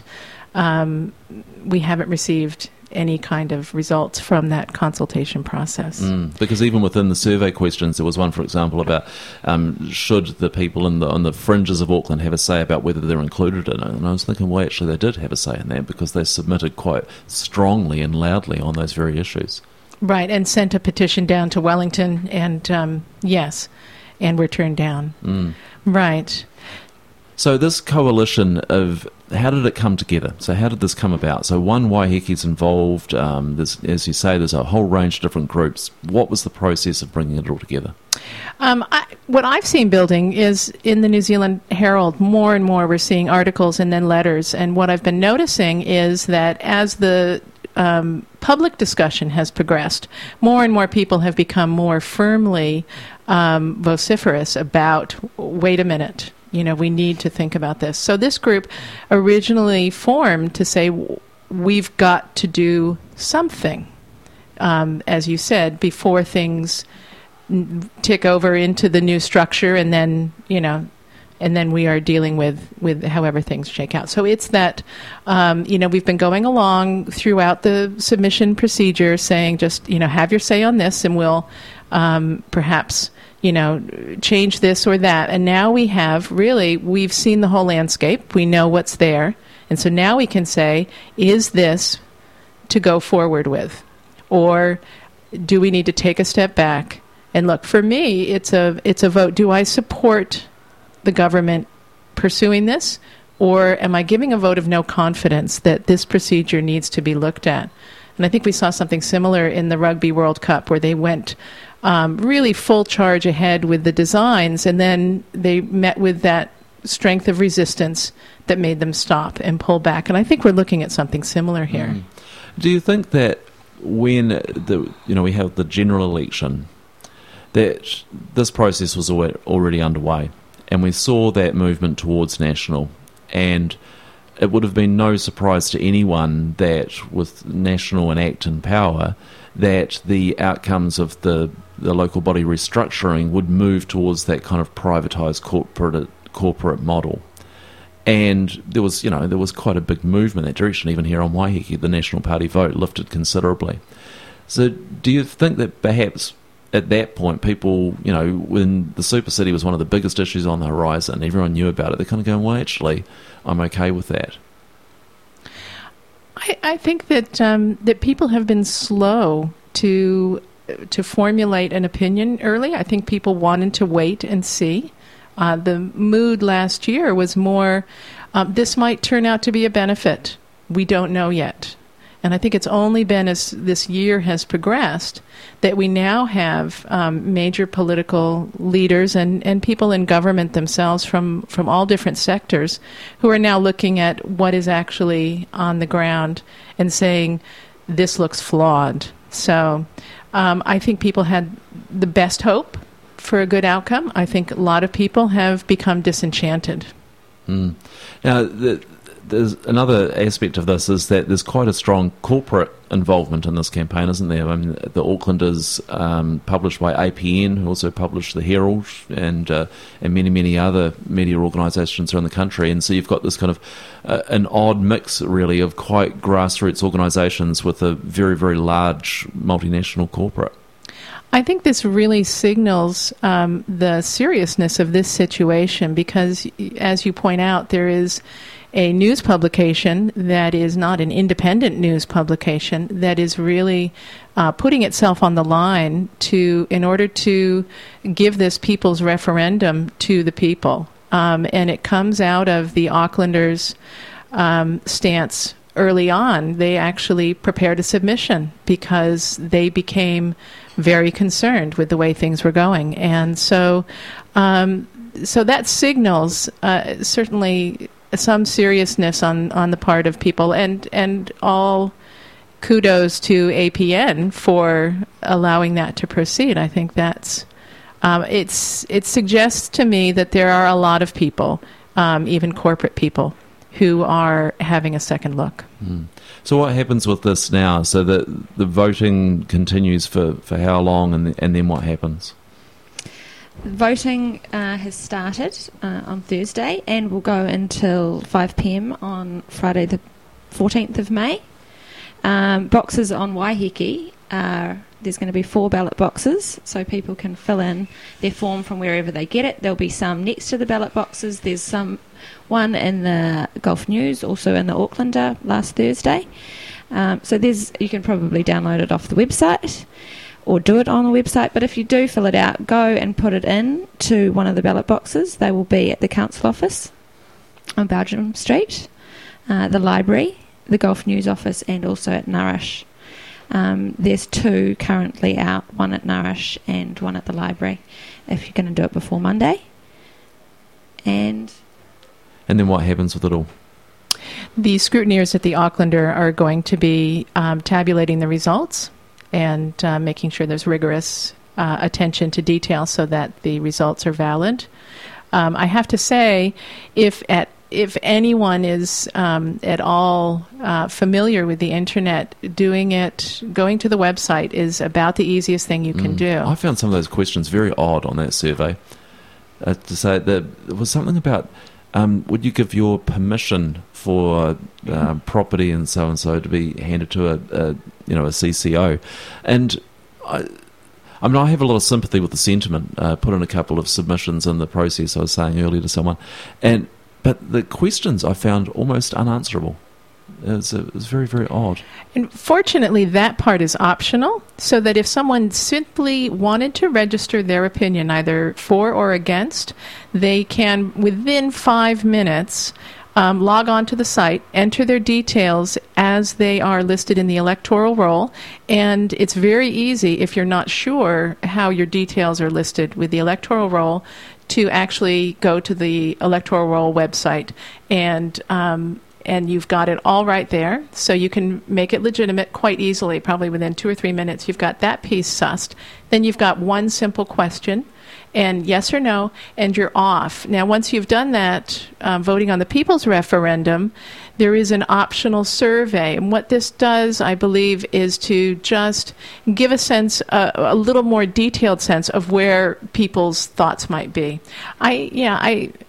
Speaker 8: um, we haven't received any kind of results from that consultation process.
Speaker 1: Mm, because even within the survey questions, there was one, for example, about um, should the people in the, on the fringes of Auckland have a say about whether they're included in it. And I was thinking, well, actually they did have a say in that, because they submitted quite strongly and loudly on those very issues.
Speaker 8: Right, and sent a petition down to Wellington, and um, yes, and were turned down.
Speaker 1: Mm.
Speaker 8: Right.
Speaker 1: So this coalition of, how did it come together? So how did this come about? So one, Waiheke's involved. Um, there's, as you say, there's a whole range of different groups. What was the process of bringing it all together?
Speaker 8: Um, I, what I've seen building is in the New Zealand Herald, more and more we're seeing articles and then letters. And what I've been noticing is that as the um, public discussion has progressed, more and more people have become more firmly um, vociferous about, wait a minute, you know, we need to think about this. So this group originally formed to say, we've got to do something, um, as you said, before things n- tick over into the new structure, and then, you know, and then we are dealing with, with however things shake out. So it's that, um, you know, we've been going along throughout the submission procedure saying, just, you know, have your say on this, and we'll um, perhaps, you know, change this or that. And now we have, really, we've seen the whole landscape. We know what's there. And so now we can say, is this to go forward with? Or do we need to take a step back and look? For me, it's a it's a vote. Do I support the government pursuing this? Or am I giving a vote of no confidence that this procedure needs to be looked at? And I think we saw something similar in the Rugby World Cup, where they went um, really full charge ahead with the designs, and then they met with that strength of resistance that made them stop and pull back. And I think we're looking at something similar here.
Speaker 1: Mm. Do you think that when the you know we have the general election, that this process was al- already underway, and we saw that movement towards national, and it would have been no surprise to anyone that with National and ACT in power, that the outcomes of the, the local body restructuring would move towards that kind of privatised corporate corporate model. And there was, you know, there was quite a big movement in that direction. Even here on Waiheke, the National Party vote lifted considerably. So do you think that perhaps at that point, people, you know, when the super city was one of the biggest issues on the horizon, everyone knew about it, they're kind of going, well, actually, I'm okay with that?
Speaker 8: I, I think that um, that people have been slow to to formulate an opinion early. I think people wanted to wait and see. Uh, the mood last year was more, um, this might turn out to be a benefit. We don't know yet. And I think it's only been as this year has progressed that we now have um, major political leaders and, and people in government themselves from, from all different sectors who are now looking at what is actually on the ground and saying, this looks flawed. So um, I think people had the best hope for a good outcome. I think a lot of people have become disenchanted.
Speaker 1: Mm. Now, the, there's another aspect of this is that there's quite a strong corporate involvement in this campaign, isn't there? I mean, the Auckland is um, published by A P N, who also publish the Herald, and uh, and many, many other media organisations around the country. And so you've got this kind of uh, an odd mix, really, of quite grassroots organisations with a very, very large multinational corporate.
Speaker 8: I think this really signals um, the seriousness of this situation because, as you point out, there is a news publication that is not an independent news publication that is really uh, putting itself on the line to in order to give this people's referendum to the people. Um, and it comes out of the Aucklanders' um, stance early on. They actually prepared a submission because they became very concerned with the way things were going. And so um, so that signals uh, certainly some seriousness on, on the part of people, and, and all kudos to A P N for allowing that to proceed. I think that's um, it's it suggests to me that there are a lot of people, um, even corporate people, who are having a second look.
Speaker 1: Mm. So what happens with this now? So the the voting continues for, for how long, and and then what happens?
Speaker 7: Voting uh, has started uh, on Thursday and will go until five p.m. on Friday the fourteenth of May. Um, boxes on Waiheke, uh, there's going to be four ballot boxes, so people can fill in their form from wherever they get it. There'll be some next to the ballot boxes. There's some one in the Gulf News, also in the Aucklander last Thursday. Um, so there's you can probably download it off the website or do it on the website, but if you do fill it out, go and put it in to one of the ballot boxes. They will be at the council office on Belgium Street, uh, the library, the Gulf News office, and also at Nourish. Um, there's two currently out, one at Nourish and one at the library, if you're going to do it before Monday. And
Speaker 1: and then what happens with it all?
Speaker 8: The scrutineers at the Aucklander are going to be um, tabulating the results and uh, making sure there's rigorous uh, attention to detail so that the results are valid. Um, I have to say, if at if anyone is um, at all uh, familiar with the internet, doing it, going to the website is about the easiest thing you can
Speaker 1: Mm.
Speaker 8: do.
Speaker 1: I found some of those questions very odd on that survey. Uh, to say that there was something about, um, would you give your permission for uh, property and so and so to be handed to a, a you know a C C O, and I. I mean, I have a lot of sympathy with the sentiment. Uh, put in a couple of submissions in the process, I was saying earlier to someone, and but the questions I found almost unanswerable. It was, it was very, very odd.
Speaker 8: And fortunately, that part is optional, so that if someone simply wanted to register their opinion, either for or against, they can, within five minutes, Um, log on to the site, enter their details as they are listed in the electoral roll, and it's very easy, if you're not sure how your details are listed with the electoral roll, to actually go to the electoral roll website, and um, and you've got it all right there, so you can make it legitimate quite easily. Probably within two or three minutes, you've got that piece sussed. Then you've got one simple question, and yes or no, and you're off. Now, once you've done that, um, voting on the people's referendum, there is an optional survey. And what this does, I believe, is to just give a sense, uh, a little more detailed sense of where people's thoughts might be. I, yeah, I...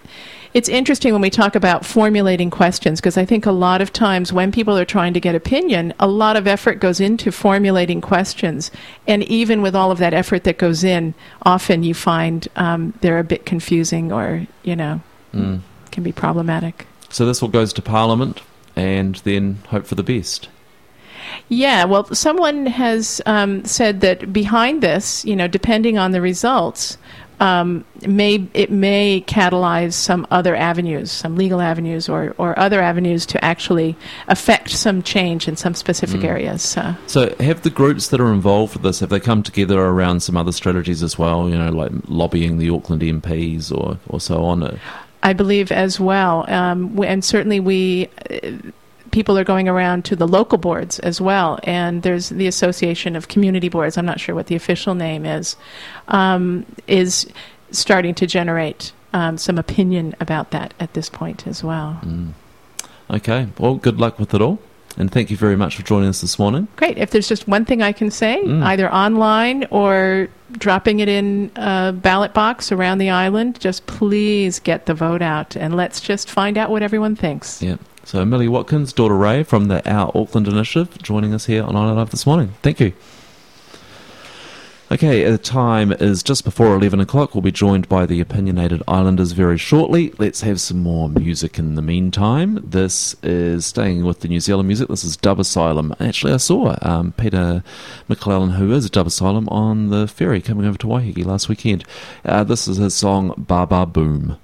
Speaker 8: It's interesting when we talk about formulating questions, because I think a lot of times when people are trying to get opinion, a lot of effort goes into formulating questions. And even with all of that effort that goes in, often you find um, they're a bit confusing or, you know,
Speaker 1: Mm.
Speaker 8: can be problematic.
Speaker 1: So this all goes to Parliament and then hope for the best.
Speaker 8: Yeah, well, someone has um, said that behind this, you know, depending on the results, um, may it may catalyze some other avenues, some legal avenues or, or other avenues to actually affect some change in some specific
Speaker 1: Mm.
Speaker 8: areas. So.
Speaker 1: So have the groups that are involved with this, have they come together around some other strategies as well, you know, like lobbying the Auckland M Ps or, or so on?
Speaker 8: I believe as well. Um, w- and certainly we... Uh, people are going around to the local boards as well, and there's the Association of Community Boards, I'm not sure what the official name is, um, is starting to generate um, some opinion about that at this point as well.
Speaker 1: Mm. Okay, well, good luck with it all, and thank you very much for joining us this morning.
Speaker 8: Great. If there's just one thing I can say,
Speaker 1: Mm.
Speaker 8: either online or dropping it in a ballot box around the island, just please get the vote out, and let's just find out what everyone thinks.
Speaker 1: Yeah. So Millie Watkins, daughter Ray from the Our Auckland Initiative, joining us here on Island Life this morning. Thank you. Okay, the time is just before eleven o'clock. We'll be joined by the Opinionated Islanders very shortly. Let's have some more music in the meantime. This is staying with the New Zealand music. This is Dub Asylum. Actually, I saw um, Peter McClellan, who is Dub Asylum, on the ferry coming over to Waiheke last weekend. Uh, this is his song Ba Ba Boom.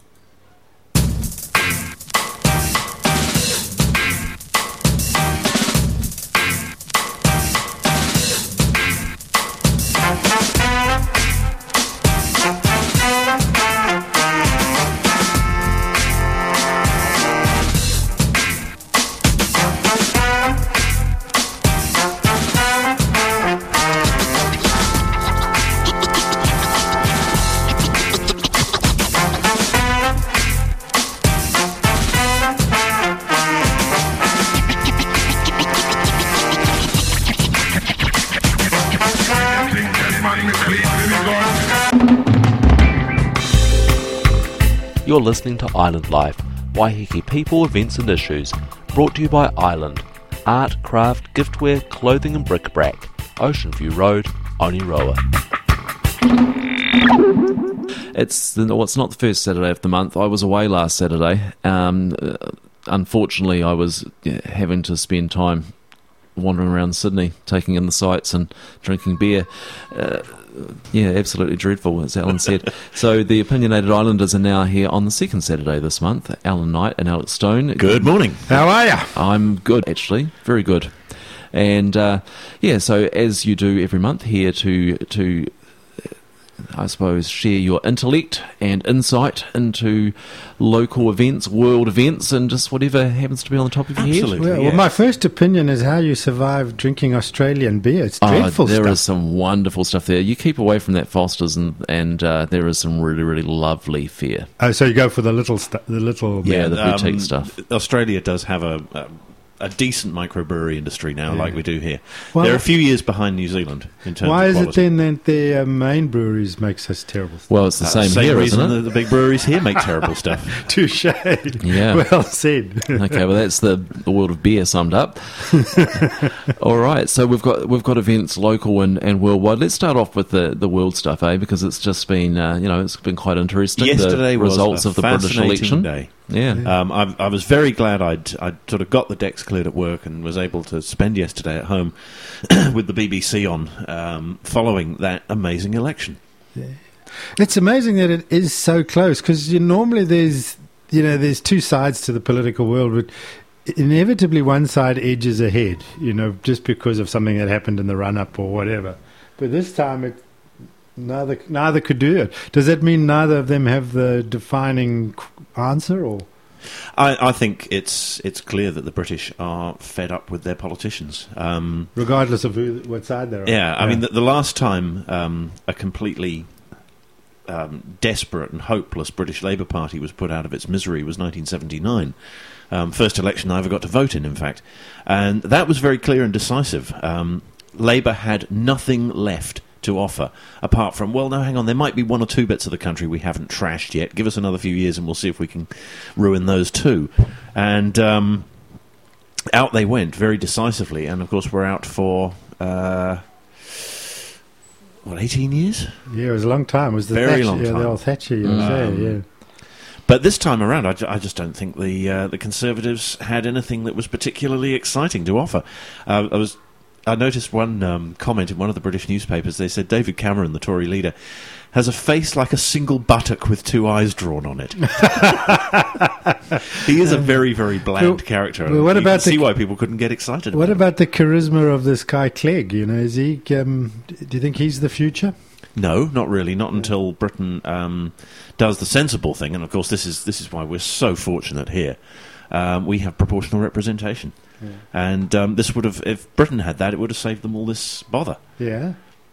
Speaker 1: You're listening to Island Life, Waiheke people, events and issues, brought to you by Island, art, craft, giftware, clothing and bric-a-brac, Ocean View Road, Oniroa. It's, the, well, it's not the first Saturday of the month. I was away last Saturday. Um, uh, unfortunately, I was yeah, having to spend time wandering around Sydney, taking in the sights and drinking beer. Uh, yeah, absolutely dreadful, as Alan said. So the Opinionated Islanders are now here on the second Saturday this month. Alan Knight and Alex Stone.
Speaker 9: Good morning.
Speaker 10: How are you?
Speaker 1: I'm good, actually. Very good. And, uh, yeah, so as you do every month, here to to I suppose, share your intellect and insight into local events, world events, and just whatever happens to be on the top of your
Speaker 9: Absolutely.
Speaker 1: head.
Speaker 10: Well, well, my first opinion is how you survive drinking Australian beer. It's
Speaker 1: Oh,
Speaker 10: dreadful
Speaker 1: there
Speaker 10: stuff.
Speaker 1: is some wonderful stuff there. You keep away from that Foster's, and and uh, there is some really, really lovely fare.
Speaker 10: Oh, so you go for the little, stu- the little.
Speaker 1: Yeah, the boutique
Speaker 9: Um,
Speaker 1: stuff.
Speaker 9: Australia does have a, a a decent microbrewery industry now,
Speaker 10: Yeah.
Speaker 9: like we do here.
Speaker 10: Well-
Speaker 9: They're a few years behind New Zealand in terms
Speaker 10: Why
Speaker 9: of
Speaker 10: is it
Speaker 9: quality.
Speaker 10: then that the uh, main breweries make such terrible stuff?
Speaker 1: Well, it's the
Speaker 9: Uh,
Speaker 1: same,
Speaker 9: same
Speaker 1: here,
Speaker 9: reason
Speaker 1: isn't it?
Speaker 9: that the big breweries here make terrible stuff.
Speaker 10: Touche.
Speaker 1: Yeah.
Speaker 10: Well said.
Speaker 1: Okay, well that's the, the world of beer summed up. All right, so we've got we've got events local and, and worldwide. Let's start off with the, the world stuff, eh? Because it's just been uh, you know it's been quite interesting.
Speaker 9: Yesterday
Speaker 1: the
Speaker 9: was
Speaker 1: results
Speaker 9: a
Speaker 1: of the British
Speaker 9: fascinating
Speaker 1: election.
Speaker 9: day.
Speaker 1: Yeah.
Speaker 9: Um, I, I was very glad I'd, I'd sort of got the decks cleared at work and was able to spend yesterday at home with the B B C on, um, following that amazing election.
Speaker 10: It's amazing that it is so close because you, normally there's you know there's two sides to the political world, but inevitably one side edges ahead. You know, just because of something that happened in the run up or whatever. But this time it. Neither neither could do it. Does that mean neither of them have the defining answer, or?
Speaker 9: I, I think it's it's clear that the British are fed up with their politicians. Um,
Speaker 10: Regardless of who, what side they're on.
Speaker 9: yeah, I mean, the, the last time um, a completely um, desperate and hopeless British Labour Party was put out of its misery was nineteen seventy-nine. Um, first election I ever got to vote in, in fact. And that was very clear and decisive. Um, Labour had nothing left to offer, apart from, well, no, hang on, there might be one or two bits of the country we haven't trashed yet. Give us another few years and we'll see if we can ruin those too. And um, out they went very decisively, and of course we're out for... Uh, What, eighteen years?
Speaker 10: Yeah, it was a long time. It was the
Speaker 9: Very
Speaker 10: Thatcher,
Speaker 9: long
Speaker 10: yeah,
Speaker 9: time.
Speaker 10: the old Thatcher years,
Speaker 9: Um,
Speaker 10: yeah, yeah.
Speaker 9: But this time around, I, ju- I just don't think the uh, the Conservatives had anything that was particularly exciting to offer. Uh, I was I noticed one um, comment in one of the British newspapers. They said David Cameron, the Tory leader, has a face like a single buttock with two eyes drawn on it. He is a very, very bland
Speaker 10: Well,
Speaker 9: character.
Speaker 10: well, what
Speaker 9: you
Speaker 10: about
Speaker 9: can see
Speaker 10: the-
Speaker 9: why people couldn't get excited
Speaker 10: What
Speaker 9: about
Speaker 10: about the charisma of this guy Clegg? You know, is he? Um, do you think he's the future?
Speaker 9: it. No, not really. Not until Britain um, does the sensible thing. And, of course, this is this is why we're so fortunate here. Um, we have proportional representation.
Speaker 10: Yeah.
Speaker 9: And um, this would have, if Britain had that, it would have saved them all this bother.
Speaker 10: Yeah.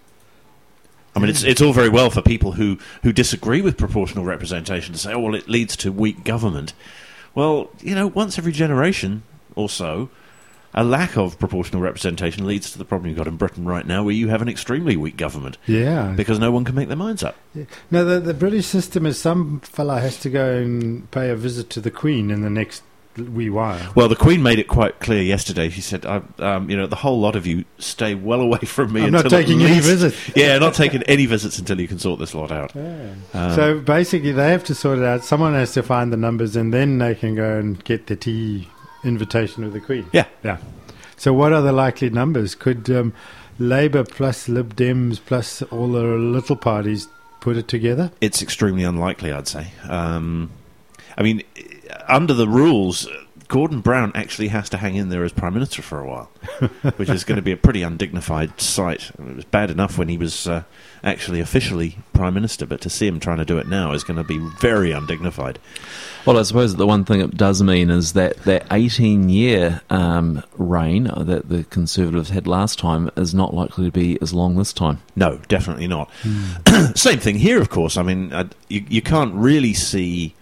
Speaker 9: I mean, it's it's all very well for people who, who disagree with proportional representation to say, oh, well, it leads to weak government. Well, you know, once every generation or so, a lack of proportional representation leads to the problem you've got in Britain right now, where you have an extremely weak government
Speaker 10: Yeah.
Speaker 9: because no one can make their minds up.
Speaker 10: No, the, the British system is some fella has to go and pay a visit to the Queen in the next wee while.
Speaker 9: Well, the Queen made it quite clear yesterday. She said, I, um, you know, the whole lot of you stay well away from me
Speaker 10: I'm
Speaker 9: until
Speaker 10: not taking
Speaker 9: at
Speaker 10: any
Speaker 9: least-
Speaker 10: visits.
Speaker 9: Yeah, not taking any visits until you can sort this lot out. Um,
Speaker 10: So basically, they have to sort it out. Someone has to find the numbers, and then they can go and get the tea invitation of the Queen.
Speaker 9: Yeah.
Speaker 10: Yeah. So what are the likely numbers? Could um, Labour plus Lib Dems plus all the little parties put it together?
Speaker 9: It's extremely unlikely, I'd say. Um, I mean, under the rules, Gordon Brown actually has to hang in there as Prime Minister for a while, which is going to be a pretty undignified sight. It was bad enough when he was uh, actually officially Prime Minister, but to see him trying to do it now is going to be very undignified.
Speaker 1: Well, I suppose the one thing it does mean is that that eighteen-year um, reign that the Conservatives had last time is not likely to be as long this time.
Speaker 9: No, definitely not. Same thing here, of course. I mean, uh, you, you can't really see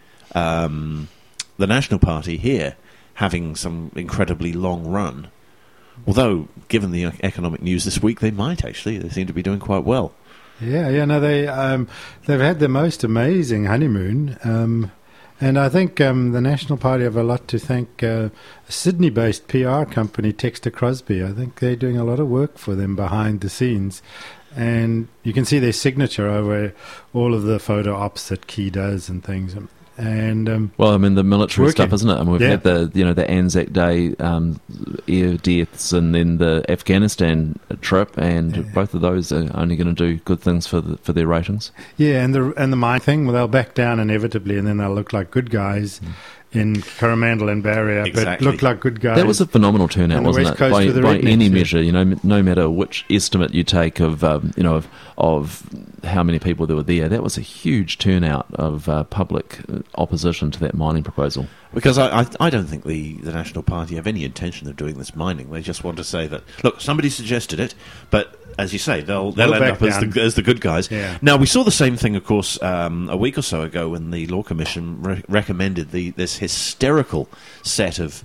Speaker 9: um, the National Party here having some incredibly long run. Although, given the economic news this week, they might actually. They seem to be doing quite well.
Speaker 10: Yeah, yeah. No, they um, they've had the most amazing honeymoon, um, and I think um, the National Party have a lot to thank uh, a Sydney-based P R company, Texter Crosby. I think they're doing a lot of work for them behind the scenes, and you can see their signature over all of the photo ops that Key does and things. And um,
Speaker 1: Well, I mean, the military
Speaker 10: Working.
Speaker 1: stuff, isn't it? I mean, we've
Speaker 10: Yeah.
Speaker 1: had the, you know, the Anzac Day um, air deaths and then the Afghanistan trip, and both of those are only going to do good things for the, for their ratings.
Speaker 10: yeah, and the and the mine thing, well, they'll back down inevitably, and then they'll look like good guys in Coromandel and Barrier,
Speaker 9: Exactly.
Speaker 10: but look like good guys.
Speaker 1: That was a phenomenal turnout,
Speaker 10: on the
Speaker 1: wasn't
Speaker 10: West
Speaker 1: it?
Speaker 10: Coast
Speaker 1: By,
Speaker 10: with the
Speaker 1: by
Speaker 10: rednecks,
Speaker 1: any
Speaker 10: yeah.
Speaker 1: measure, you know, m- no matter which estimate you take of, um, you know, of, of how many people there were there, that was a huge turnout of uh, public uh, opposition to that mining proposal.
Speaker 9: Because I, I, I don't think the, the National Party have any intention of doing this mining. They just want to say that, look, somebody suggested it, but as you say, they'll they'll
Speaker 10: We'll
Speaker 9: end
Speaker 10: back
Speaker 9: up as
Speaker 10: down.
Speaker 9: the, as the good guys.
Speaker 10: Yeah.
Speaker 9: Now, we saw the same thing, of course, um, a week or so ago when the Law Commission re- recommended the this hysterical set of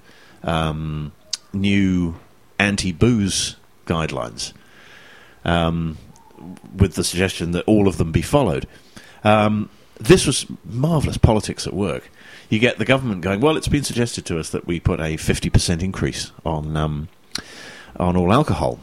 Speaker 9: um, new anti-booze guidelines, um, with the suggestion that all of them be followed. Um, this was marvellous politics at work. You get the government going, well, it's been suggested to us that we put a fifty percent increase on um, on all alcohol.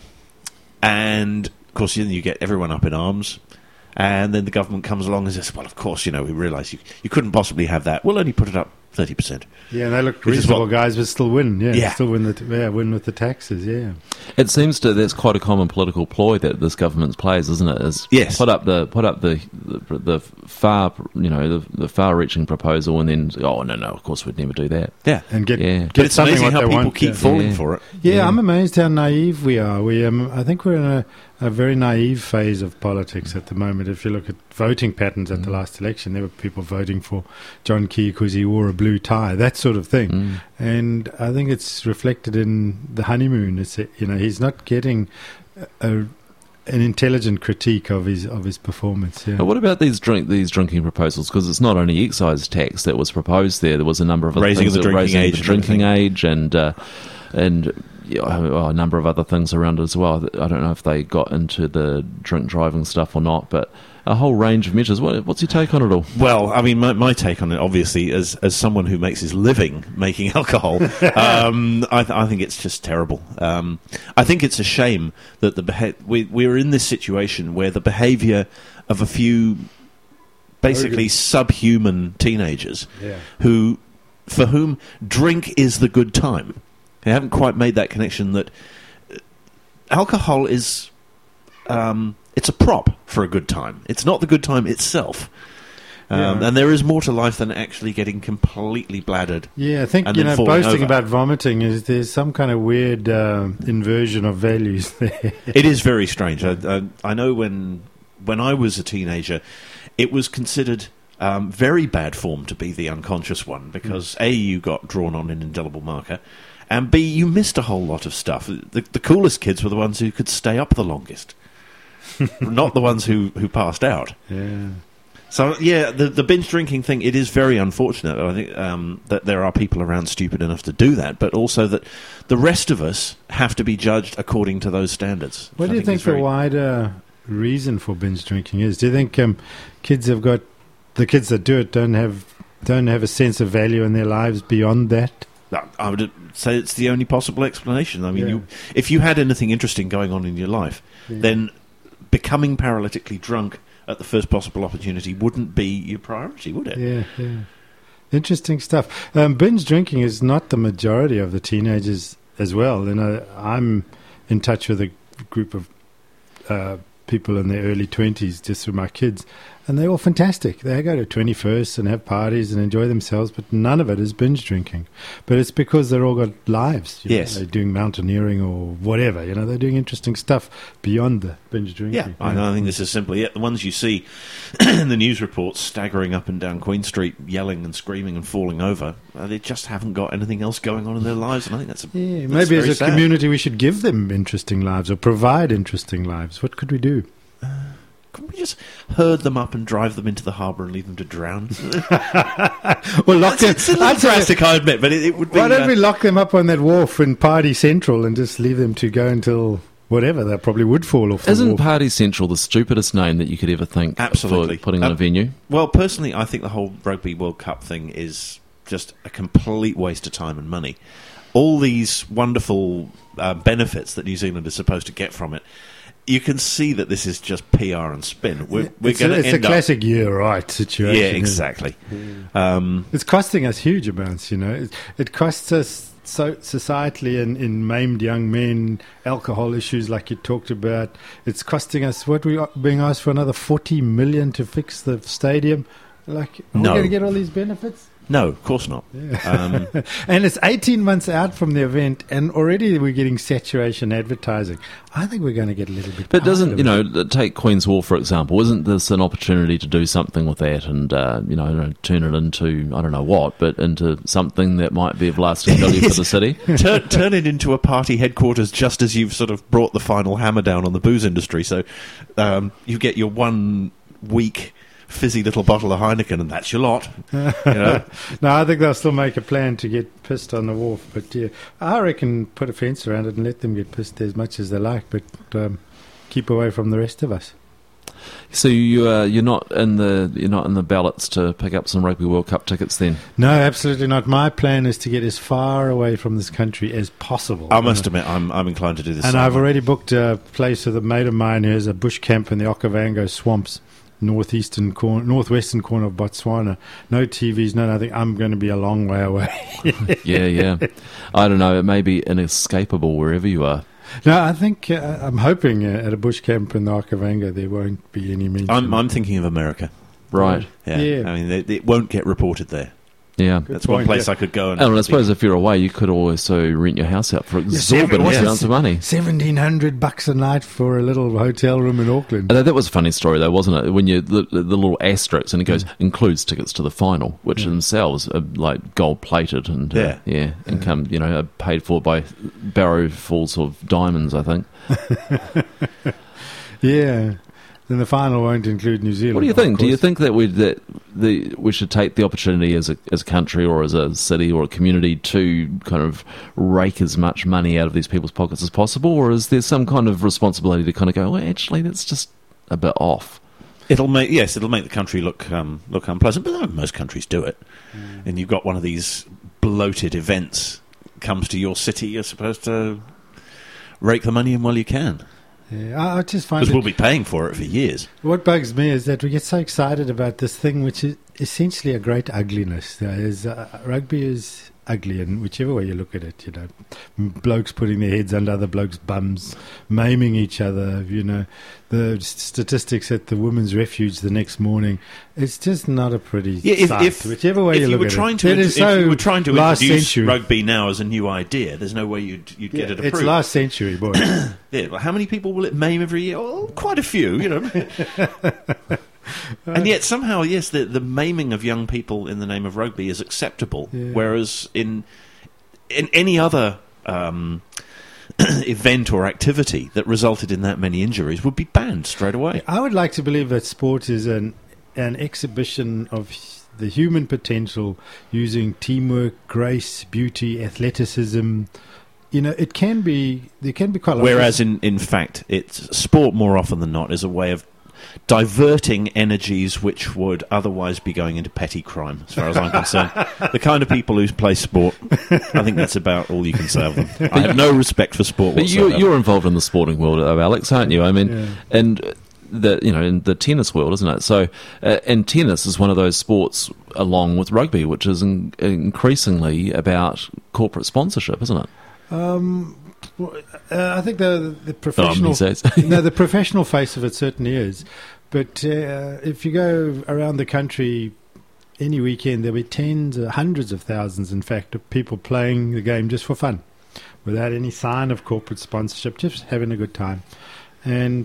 Speaker 9: And, of course, then you get everyone up in arms. And then the government comes along and says, well, of course, you know, we realise you, you couldn't possibly have that. We'll only put it up thirty percent.
Speaker 10: Yeah, and they look
Speaker 9: Which is
Speaker 10: reasonable
Speaker 9: what-
Speaker 10: guys, but still win. Yeah,
Speaker 9: Yeah.
Speaker 10: still win the t- yeah win with the taxes. Yeah,
Speaker 1: It seems to that's quite a common political ploy that this government plays, isn't it? Is
Speaker 9: Yes.
Speaker 1: put up the put up the the, the far you know the, the far-reaching proposal, and then oh no no, of course we'd never do that.
Speaker 9: Yeah.
Speaker 10: and get
Speaker 1: Yeah.
Speaker 10: get
Speaker 9: But it's
Speaker 10: something
Speaker 9: amazing
Speaker 10: what
Speaker 9: how
Speaker 10: they
Speaker 9: people
Speaker 10: want,
Speaker 9: keep
Speaker 10: yeah.
Speaker 9: falling
Speaker 1: Yeah.
Speaker 9: for it.
Speaker 10: Yeah,
Speaker 1: Yeah.
Speaker 10: I'm amazed how naive we are. We, um, I think we're in a, a very naive phase of politics at the moment. If you look at voting patterns at the last election, there were people voting for John Key because he wore a blue tie, that sort of thing.
Speaker 1: Mm.
Speaker 10: And I think it's reflected in the honeymoon. It's, you know, he's not getting a, a, an intelligent critique of his of his performance. Yeah.
Speaker 1: But what about these drink these drinking proposals? Because it's not only excise tax that was proposed there. There was a number of other
Speaker 9: Raising
Speaker 1: things
Speaker 9: of the
Speaker 1: that were
Speaker 9: drinking
Speaker 1: raising
Speaker 9: age
Speaker 1: the
Speaker 9: and
Speaker 1: drinking
Speaker 9: everything.
Speaker 1: age, and uh, and yeah, oh, a number of other things around it as well. I don't know if they got into the drink driving stuff or not, but a whole range of measures. What, what's your take on it all?
Speaker 9: Well, I mean, my, my take on it, obviously, as as someone who makes his living making alcohol, um, I, th- I think it's just terrible. Um, I think it's a shame that the beha- we we're in this situation where the behaviour of a few basically subhuman teenagers
Speaker 10: Yeah.
Speaker 9: who, for whom drink is the good time. They haven't quite made that connection that uh, alcohol is. Um, It's a prop for a good time. It's not the good time itself. Um,
Speaker 10: Yeah.
Speaker 9: And there is more to life than actually getting completely bladdered.
Speaker 10: Yeah, I think,
Speaker 9: and
Speaker 10: you
Speaker 9: then
Speaker 10: know,
Speaker 9: falling
Speaker 10: boasting
Speaker 9: over.
Speaker 10: about vomiting is there's some kind of weird uh, inversion of values there.
Speaker 9: It is very strange. I, I, I know when when I was a teenager, it was considered um, very bad form to be the unconscious one because, A, you got drawn on an indelible marker, and B, you missed a whole lot of stuff. The, the coolest kids were the ones who could stay up the longest. Not the ones who, who passed out.
Speaker 10: Yeah.
Speaker 9: So, yeah, the, the binge drinking thing, it is very unfortunate. I think um, that there are people around stupid enough to do that, but also that the rest of us have to be judged according to those standards.
Speaker 10: What
Speaker 9: I
Speaker 10: do you think
Speaker 9: is
Speaker 10: the
Speaker 9: very-
Speaker 10: wider reason for binge drinking is? Do you think um, kids have got the kids that do it don't have don't have a sense of value in their lives beyond that?
Speaker 9: I- I would say it's the only possible explanation. I mean,
Speaker 10: Yeah.
Speaker 9: you, if you had anything interesting going on in your life,
Speaker 10: Yeah.
Speaker 9: then becoming paralytically drunk at the first possible opportunity wouldn't be your priority, would it?
Speaker 10: Yeah, yeah. Interesting stuff. Um, binge drinking is not the majority of the teenagers as well. You know, I'm in touch with a group of uh, people in their early twenties, just through my kids, and they're all fantastic. They go to twenty-firsts and have parties and enjoy themselves, but none of it is binge drinking. But it's because they're all got lives. You know,
Speaker 9: Yes.
Speaker 10: they're doing mountaineering or whatever. You know, they're doing interesting stuff beyond the binge drinking.
Speaker 9: Yeah, I, I think this is simply it. The ones you see in the news reports staggering up and down Queen Street, yelling and screaming and falling over, uh, they just haven't got anything else going on in their lives, and I think that's a,
Speaker 10: Yeah,
Speaker 9: that's
Speaker 10: maybe
Speaker 9: very
Speaker 10: as a
Speaker 9: sad.
Speaker 10: community we should give them interesting lives or provide interesting lives. What could we do?
Speaker 9: Couldn't we just herd them up and drive them into the harbour and leave them to drown?
Speaker 10: Well, lock them.
Speaker 9: It's a little
Speaker 10: I'd say-
Speaker 9: drastic, I admit, but it, it would be...
Speaker 10: Why don't
Speaker 9: uh,
Speaker 10: we lock them up on that wharf in Party Central and just leave them to go until whatever? They probably would fall off the
Speaker 1: Isn't
Speaker 10: wharf.
Speaker 1: Party Central the stupidest name that you could ever think
Speaker 9: Absolutely.
Speaker 1: for putting on
Speaker 9: Um,
Speaker 1: a venue?
Speaker 9: Well, personally, I think the whole Rugby World Cup thing is just a complete waste of time and money. All these wonderful uh, benefits that New Zealand is supposed to get from it, you can see that this is just P R and spin. We're, we're
Speaker 10: it's
Speaker 9: going
Speaker 10: a,
Speaker 9: to
Speaker 10: it's
Speaker 9: end
Speaker 10: a
Speaker 9: up...
Speaker 10: classic year right situation.
Speaker 9: Yeah,
Speaker 10: isn't it?
Speaker 9: exactly. Um,
Speaker 10: It's costing us huge amounts, you know. It, it costs us so societally in, in maimed young men, alcohol issues like you talked about. It's costing us, what, we are being asked for another forty million to fix the stadium. Like, are we
Speaker 9: No.
Speaker 10: going to get all these benefits?
Speaker 9: no, of course not. Um,
Speaker 10: And it's eighteen months out from the event, and already we're getting saturation advertising. I think we're going to get a little bit.
Speaker 1: But doesn't,
Speaker 10: tired
Speaker 1: you
Speaker 10: of
Speaker 1: know,
Speaker 10: it.
Speaker 1: take Queen's Wharf, for example, isn't this an opportunity to do something with that and, uh, you know, turn it into, I don't know what, but into something that might be of lasting value for the city?
Speaker 9: turn, turn it into a party headquarters just as you've sort of brought the final hammer down on the booze industry. So um, you get your one week fizzy little bottle of Heineken and that's your lot. You know?
Speaker 10: No, I think they'll still make a plan to get pissed on the wharf. But yeah, I reckon put a fence around it and let them get pissed as much as they like, but um, keep away from the rest of us.
Speaker 1: So you, uh, you're not in the you're not in the ballots to pick up some Rugby World Cup tickets then?
Speaker 10: No, absolutely not. My plan is to get as far away from this country as possible.
Speaker 9: I must admit, I'm I'm inclined to do this.
Speaker 10: And
Speaker 9: same
Speaker 10: I've
Speaker 9: way.
Speaker 10: already booked a place with a mate of mine who has a bush camp in the Okavango swamps, northeastern corner, northwestern corner of Botswana. No T Vs, no nothing. I'm going to be a long way away.
Speaker 1: Yeah, yeah. I don't know. It may be inescapable wherever you are.
Speaker 10: No, I think uh, I'm hoping uh, at a bush camp in the Okavango there won't be any mention.
Speaker 9: I'm I'm thinking of America.
Speaker 1: Right.
Speaker 9: Yeah,
Speaker 10: Yeah.
Speaker 9: I mean, they, it won't get reported there.
Speaker 1: Yeah.
Speaker 9: That's one
Speaker 10: point,
Speaker 9: place
Speaker 10: yeah.
Speaker 9: I could go. And,
Speaker 1: And I suppose if you're away, you could also rent your house out for exorbitant
Speaker 10: what's it?
Speaker 1: amounts of money.
Speaker 10: seventeen hundred bucks a night for a little hotel room in Auckland.
Speaker 1: Uh, that was a funny story, though, wasn't it? When you the, the little asterisks, and it goes includes tickets to the final, which themselves are like gold plated and uh,
Speaker 9: Yeah.
Speaker 1: yeah, and come you know are paid for by barrowfuls of diamonds, I think.
Speaker 10: Yeah. Then the final won't include New Zealand.
Speaker 1: What do you
Speaker 10: of
Speaker 1: think? Do you
Speaker 10: course.
Speaker 1: think that we that the we should take the opportunity as a as a country or as a city or a community to kind of rake as much money out of these people's pockets as possible, or is there some kind of responsibility to kind of go, well, actually, that's just a bit off?
Speaker 9: It'll make yes, it'll make the country look um, look unpleasant, but most countries do it. Mm. And you've got one of these bloated events comes to your city, you're supposed to rake the money in while you can.
Speaker 10: Yeah, I, I just find
Speaker 9: because
Speaker 10: it,
Speaker 9: we'll be paying for it for years.
Speaker 10: What bugs me is that we get so excited about this thing, which is essentially a great ugliness. There is uh, rugby is ugly, and whichever way you look at it, you know, blokes putting their heads under other blokes' bums, maiming each other. You know, the statistics at the women's refuge the next morning. It's just not a pretty
Speaker 9: yeah, if,
Speaker 10: sight.
Speaker 9: If,
Speaker 10: whichever way
Speaker 9: if
Speaker 10: you
Speaker 9: you
Speaker 10: look
Speaker 9: were
Speaker 10: at
Speaker 9: trying
Speaker 10: it,
Speaker 9: to
Speaker 10: it
Speaker 9: int-
Speaker 10: is
Speaker 9: if
Speaker 10: so
Speaker 9: you were trying to
Speaker 10: last
Speaker 9: introduce
Speaker 10: century.
Speaker 9: rugby now as a new idea, there's no way you'd you'd
Speaker 10: yeah,
Speaker 9: get it
Speaker 10: it's
Speaker 9: approved.
Speaker 10: last century, boy.
Speaker 9: Yeah, well, how many people will it maim every year? Oh, quite a few, you know. And yet somehow, yes, the the maiming of young people in the name of rugby is acceptable,
Speaker 10: Yeah.
Speaker 9: whereas in in any other um, event or activity that resulted in that many injuries would be banned straight away.
Speaker 10: I would like to believe that sport is an an exhibition of the human potential using teamwork, grace, beauty, athleticism. You know, it can be, there can be quite a lot
Speaker 9: Whereas,
Speaker 10: of...
Speaker 9: in, in fact, it's sport more often than not is a way of diverting energies which would otherwise be going into petty crime, as far as I'm concerned. The kind of people who play sport, I think that's about all you can say of them. I have no respect for sport
Speaker 1: But
Speaker 9: whatsoever.
Speaker 1: you, you're involved in the sporting world, though, Alex, aren't you? I mean,
Speaker 10: Yeah.
Speaker 1: and the you know in the tennis world, isn't it? So, uh, and tennis is one of those sports, along with rugby, which is in, increasingly about corporate sponsorship, isn't it?
Speaker 10: Um, well, uh, I think the the professional
Speaker 1: Oh, says.
Speaker 10: no, the professional face of it certainly is. But uh, if you go around the country any weekend, there'll be tens, or hundreds of thousands, in fact, of people playing the game just for fun, without any sign of corporate sponsorship, just having a good time, and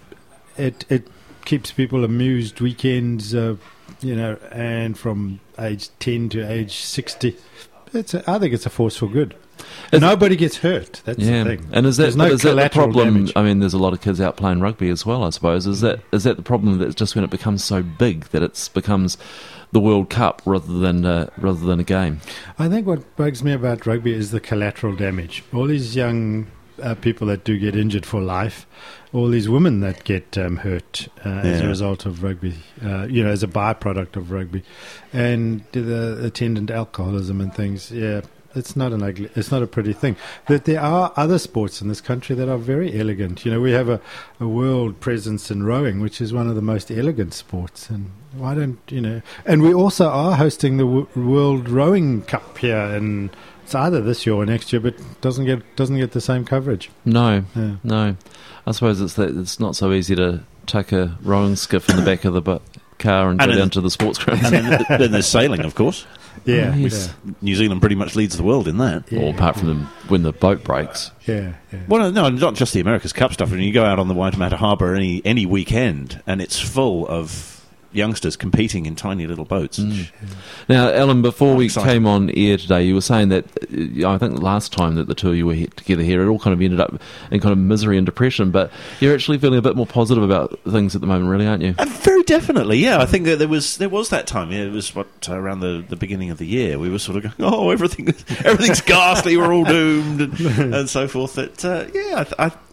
Speaker 10: it it keeps people amused weekends, uh, you know, and from age ten to age sixty. It's a, I think it's a force for good.
Speaker 1: Is
Speaker 10: Nobody gets hurt. That's
Speaker 1: yeah,
Speaker 10: the thing.
Speaker 1: and is that,
Speaker 10: There's no
Speaker 1: is that the
Speaker 10: collateral
Speaker 1: problem?
Speaker 10: damage.
Speaker 1: I mean, there's a lot of kids out playing rugby as well. I suppose is that is that the problem? That it's just when it becomes so big that it becomes the World Cup rather than uh, rather than a game.
Speaker 10: I think what bugs me about rugby is the collateral damage. All these young uh, people that do get injured for life, all these women that get um, hurt uh, as a
Speaker 9: Yeah.
Speaker 10: result of rugby, uh, you know, as a byproduct of rugby, and the attendant alcoholism and things. Yeah, it's not an ugly, it's not a pretty thing. But there are other sports in this country that are very elegant. You know, we have a, a world presence in rowing, which is one of the most elegant sports. And why don't you know? And we also are hosting the w- World Rowing Cup here, and it's either this year or next year, but doesn't get doesn't get the same coverage.
Speaker 1: No,
Speaker 10: Yeah.
Speaker 1: no. I suppose it's that it's not so easy to tuck a rowing skiff in the back of the bu- car and,
Speaker 9: And
Speaker 1: go
Speaker 9: then-
Speaker 1: down to the sports ground.
Speaker 9: And then, then there's sailing, of course.
Speaker 10: Yeah,
Speaker 1: Oh, yes.
Speaker 9: New Zealand pretty much leads the world in that.
Speaker 10: yeah,
Speaker 1: Or apart from the, when the boat breaks.
Speaker 10: yeah, yeah.
Speaker 9: Well, no, not just the America's Cup stuff. I mean, you go out on the Waitemata Harbour any any weekend, and it's full of youngsters competing in tiny little boats.
Speaker 1: Mm. Now, Alan, before we
Speaker 9: Exciting.
Speaker 1: came on air today, you were saying that uh, I think last time that the two of you were he- together here, it all kind of ended up in kind of misery and depression. But you're actually feeling a bit more positive about things at the moment, really, aren't you?
Speaker 9: And very definitely, yeah. I think that there was there was that time. Yeah, it was what uh, around the, the beginning of the year. We were sort of going, oh, everything everything's ghastly. We're all doomed, and, and so forth. That uh, yeah, I, I,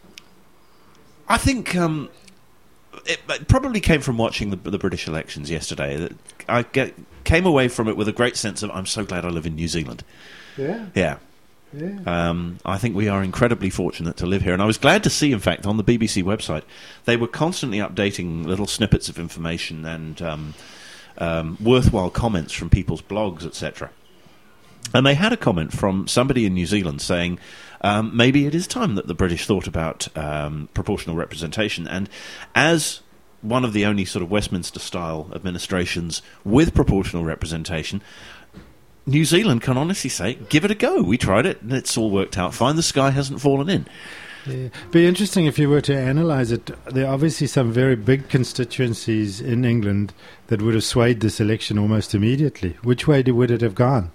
Speaker 9: I think um, it, it probably came from watching the, the British elections yesterday. That I get, came away from it with a great sense of I'm so glad I live in New Zealand.
Speaker 10: Yeah,
Speaker 9: Yeah.
Speaker 10: yeah.
Speaker 9: Um, I think we are incredibly fortunate to live here, and I was glad to see, in fact, on the B B C website, they were constantly updating little snippets of information and um, um, worthwhile comments from people's blogs, et cetera. And they had a comment from somebody in New Zealand saying um, maybe it is time that the British thought about um, proportional representation, and as one of the only sort of Westminster-style administrations with proportional representation, New Zealand can honestly say, give it a go. We tried it, and it's all worked out fine. The sky hasn't fallen in.
Speaker 10: Yeah. Be interesting if you were to analyse it. There are obviously some very big constituencies in England that would have swayed this election almost immediately. Which way do- would it have gone?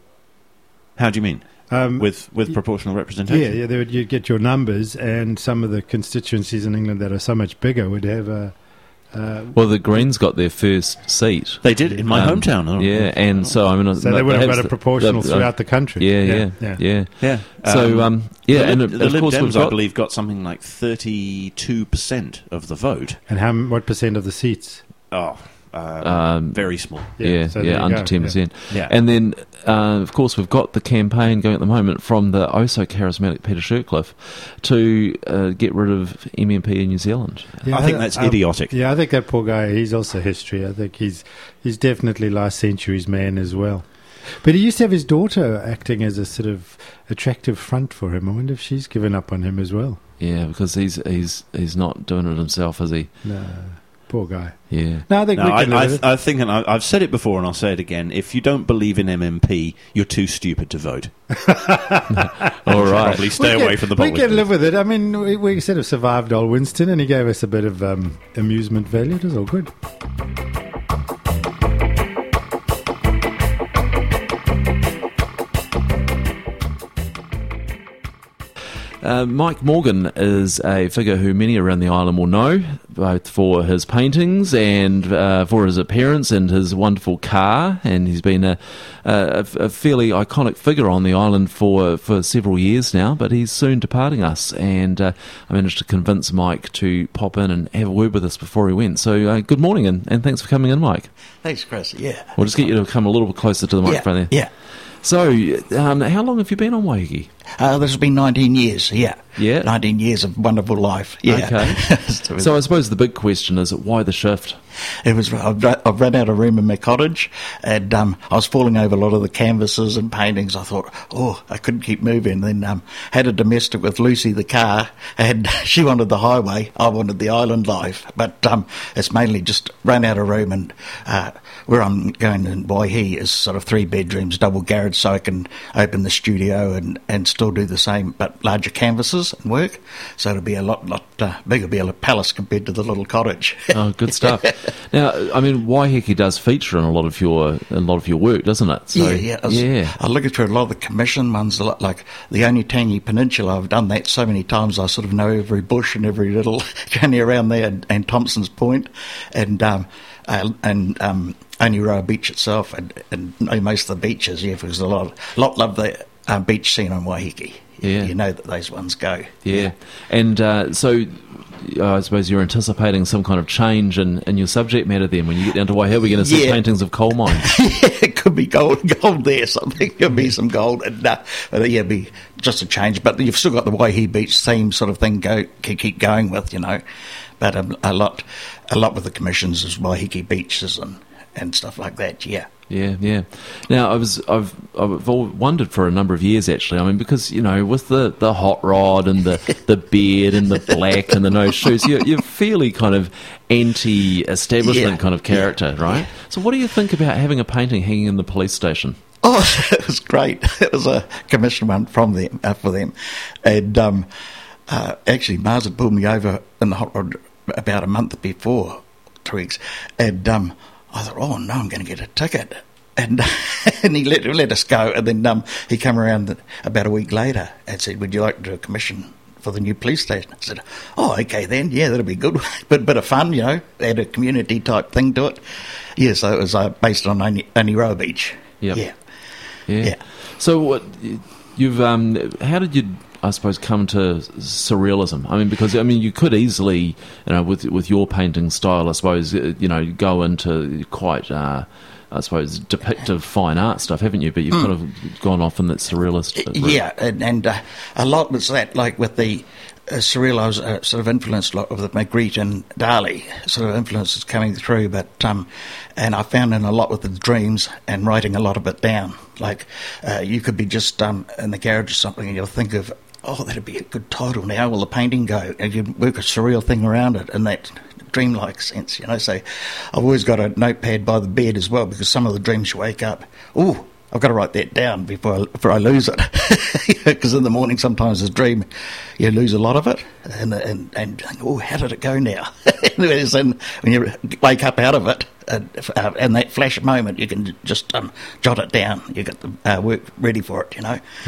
Speaker 9: How do you mean?
Speaker 10: Um,
Speaker 9: With with proportional representation?
Speaker 10: yeah, yeah, they would, you'd get your numbers, and some of the constituencies in England that are so much bigger would have a Uh,
Speaker 1: Well, the Greens got their first seat.
Speaker 9: They did in my
Speaker 1: Um,
Speaker 9: hometown. Oh.
Speaker 1: Yeah, and so I mean,
Speaker 10: so they would have
Speaker 1: perhaps
Speaker 10: got a
Speaker 1: the-
Speaker 10: proportional
Speaker 1: the- uh,
Speaker 10: throughout the country.
Speaker 1: Yeah, yeah,
Speaker 10: yeah.
Speaker 1: yeah.
Speaker 9: Yeah.
Speaker 1: So, um, yeah,
Speaker 9: the
Speaker 1: and
Speaker 9: Lib,
Speaker 1: of
Speaker 9: the Lib
Speaker 1: course we've
Speaker 9: Dems, I
Speaker 1: got-
Speaker 9: believe, got something like thirty-two percent of the vote.
Speaker 10: And how m- what percent of the seats?
Speaker 9: Oh, um,
Speaker 1: Um,
Speaker 9: very small.
Speaker 1: Yeah,
Speaker 10: Yeah,
Speaker 1: yeah,
Speaker 10: so there you
Speaker 1: under
Speaker 10: go,
Speaker 1: ten percent.
Speaker 9: Yeah.
Speaker 1: And then, uh, of course, we've got the campaign going at the moment from the oh so charismatic Peter Shercliffe to uh, get rid of M M P in New Zealand.
Speaker 10: Yeah,
Speaker 9: I think that's
Speaker 10: um,
Speaker 9: idiotic.
Speaker 10: Yeah, I think that poor guy, he's also history. I think he's he's definitely last century's man as well. But he used to have his daughter acting as a sort of attractive front for him. I wonder if she's given up on him as well.
Speaker 1: Yeah, because he's he's he's not doing it himself, is he?
Speaker 10: No, poor guy.
Speaker 1: Yeah.
Speaker 10: No, I think
Speaker 9: No,
Speaker 10: we
Speaker 9: I,
Speaker 10: can live
Speaker 9: I,
Speaker 10: with it.
Speaker 9: I think, and I, I've said it before, and I'll say it again. If you don't believe in M M P, you're too stupid to vote.
Speaker 1: All right.
Speaker 9: Probably stay
Speaker 10: We
Speaker 9: away
Speaker 10: can-
Speaker 9: from the
Speaker 10: We
Speaker 9: politics.
Speaker 10: can live with it. I mean, we, we sort of survived old Winston, and he gave us a bit of um, amusement value. It was all good.
Speaker 1: Uh, Mike Morgan is a figure who many around the island will know, both for his paintings and uh, for his appearance and his wonderful car. And he's been a, a, a fairly iconic figure on the island for, for several years now, but he's soon departing us. And uh, I managed to convince Mike to pop in and have a word with us before he went. So uh, good morning, and, and thanks for coming in, Mike.
Speaker 11: Thanks, Chris. Yeah.
Speaker 1: We'll just get you to come a little bit closer to the microphone
Speaker 11: yeah,
Speaker 1: there.
Speaker 11: Yeah.
Speaker 1: So, um, how long have you been on Waiheke?
Speaker 11: Uh, this has been nineteen years, yeah.
Speaker 1: Yeah.
Speaker 11: nineteen years of wonderful life, yeah.
Speaker 1: Okay. So I suppose the big question is, why the shift?
Speaker 11: It was. I've, ru- I've run out of room in my cottage, and um, I was falling over a lot of the canvases and paintings. I thought, oh, I couldn't keep moving. Then um, had a domestic with Lucy, the car, and she wanted the highway. I wanted the island life, but um, it's mainly just run out of room. And uh, where I'm going in Waiheke is sort of three bedrooms, double garage, so I can open the studio and, and still do the same, but larger canvases and work. So it'll be a lot, lot uh, bigger. It'll be a palace compared to the little cottage.
Speaker 1: Oh, good stuff. Now, I mean, Waiheke does feature in a lot of your in a lot of your work, doesn't it? So,
Speaker 11: yeah, yeah. I, was,
Speaker 1: yeah.
Speaker 11: I look through a lot of the commission ones, a lot like the Onutaingi Peninsula. I've done that so many times. I sort of know every bush and every little journey around there, and, and Thompson's Point, and um, uh, and um, Oniroa Beach itself, and, and know most of the beaches. Yeah, because a lot, lot love the uh, beach scene on Waiheke.
Speaker 1: Yeah.
Speaker 11: You know that those ones go.
Speaker 1: Yeah, and uh, so uh, I suppose you're anticipating some kind of change in, in your subject matter then when you get down to Waiheke. We're going to see
Speaker 11: Yeah.
Speaker 1: paintings of coal mines.
Speaker 11: Yeah, it could be gold, gold there, something. Could be some gold, and uh, but yeah, be just a change. But you've still got the Waiheke Beach theme sort of thing. Go keep going with, you know. But a, a lot, a lot with the commissions is Waiheke beaches and, and stuff like that. Yeah.
Speaker 1: Yeah, yeah. Now I was, I've, I've all wondered for a number of years actually. I mean, because you know, with the, the hot rod and the, the beard and the black and the no shoes, you're, you're fairly kind of anti-establishment
Speaker 11: Yeah,
Speaker 1: kind of character,
Speaker 11: yeah,
Speaker 1: right?
Speaker 11: yeah.
Speaker 1: So, what do you think about having a painting hanging in the police station?
Speaker 11: Oh, it was great. It was a commission one from them uh, for them, and um, uh, actually, Mars had pulled me over in the hot rod about a month before, two weeks, and um, I thought, oh no, I'm going to get a ticket, and and he let let us go, and then um, he came around about a week later and said, would you like to do a commission for the new police station? I said, oh, okay then, yeah, that'll be good. But bit of fun, you know, add a community type thing to it. Yeah, so it was uh, based on Oniroa Beach.
Speaker 1: Yep.
Speaker 11: Yeah.
Speaker 1: Yeah.
Speaker 11: Yeah.
Speaker 1: So, what you've um, how did you, I suppose, come to surrealism? I mean, because I mean, you could easily, you know, with with your painting style, I suppose, uh, you know, go into quite, uh, I suppose, depictive fine art stuff, haven't you? But you've
Speaker 11: Mm.
Speaker 1: kind of gone off in that surrealist. route.
Speaker 11: Yeah, and, and uh, a lot was that, like with the uh, surreal, I was uh, sort of influenced a lot with Magritte and Dali, sort of influences coming through, but um, and I found in a lot with the dreams and writing a lot of it down. Like uh, you could be just um, in the garage or something and you'll think of, oh, that'd be a good title now, how will the painting go? And you'd work a surreal thing around it in that dreamlike sense, you know. So I've always got a notepad by the bed as well, because some of the dreams you wake up, oh, I've got to write that down before I, before I lose it. Because in the morning sometimes a dream, you lose a lot of it, and and, and think, oh, how did it go now? And then when you wake up out of it, and, uh, and that flash moment, you can just um, jot it down. You get the uh, work ready for it, you know.
Speaker 1: Yep.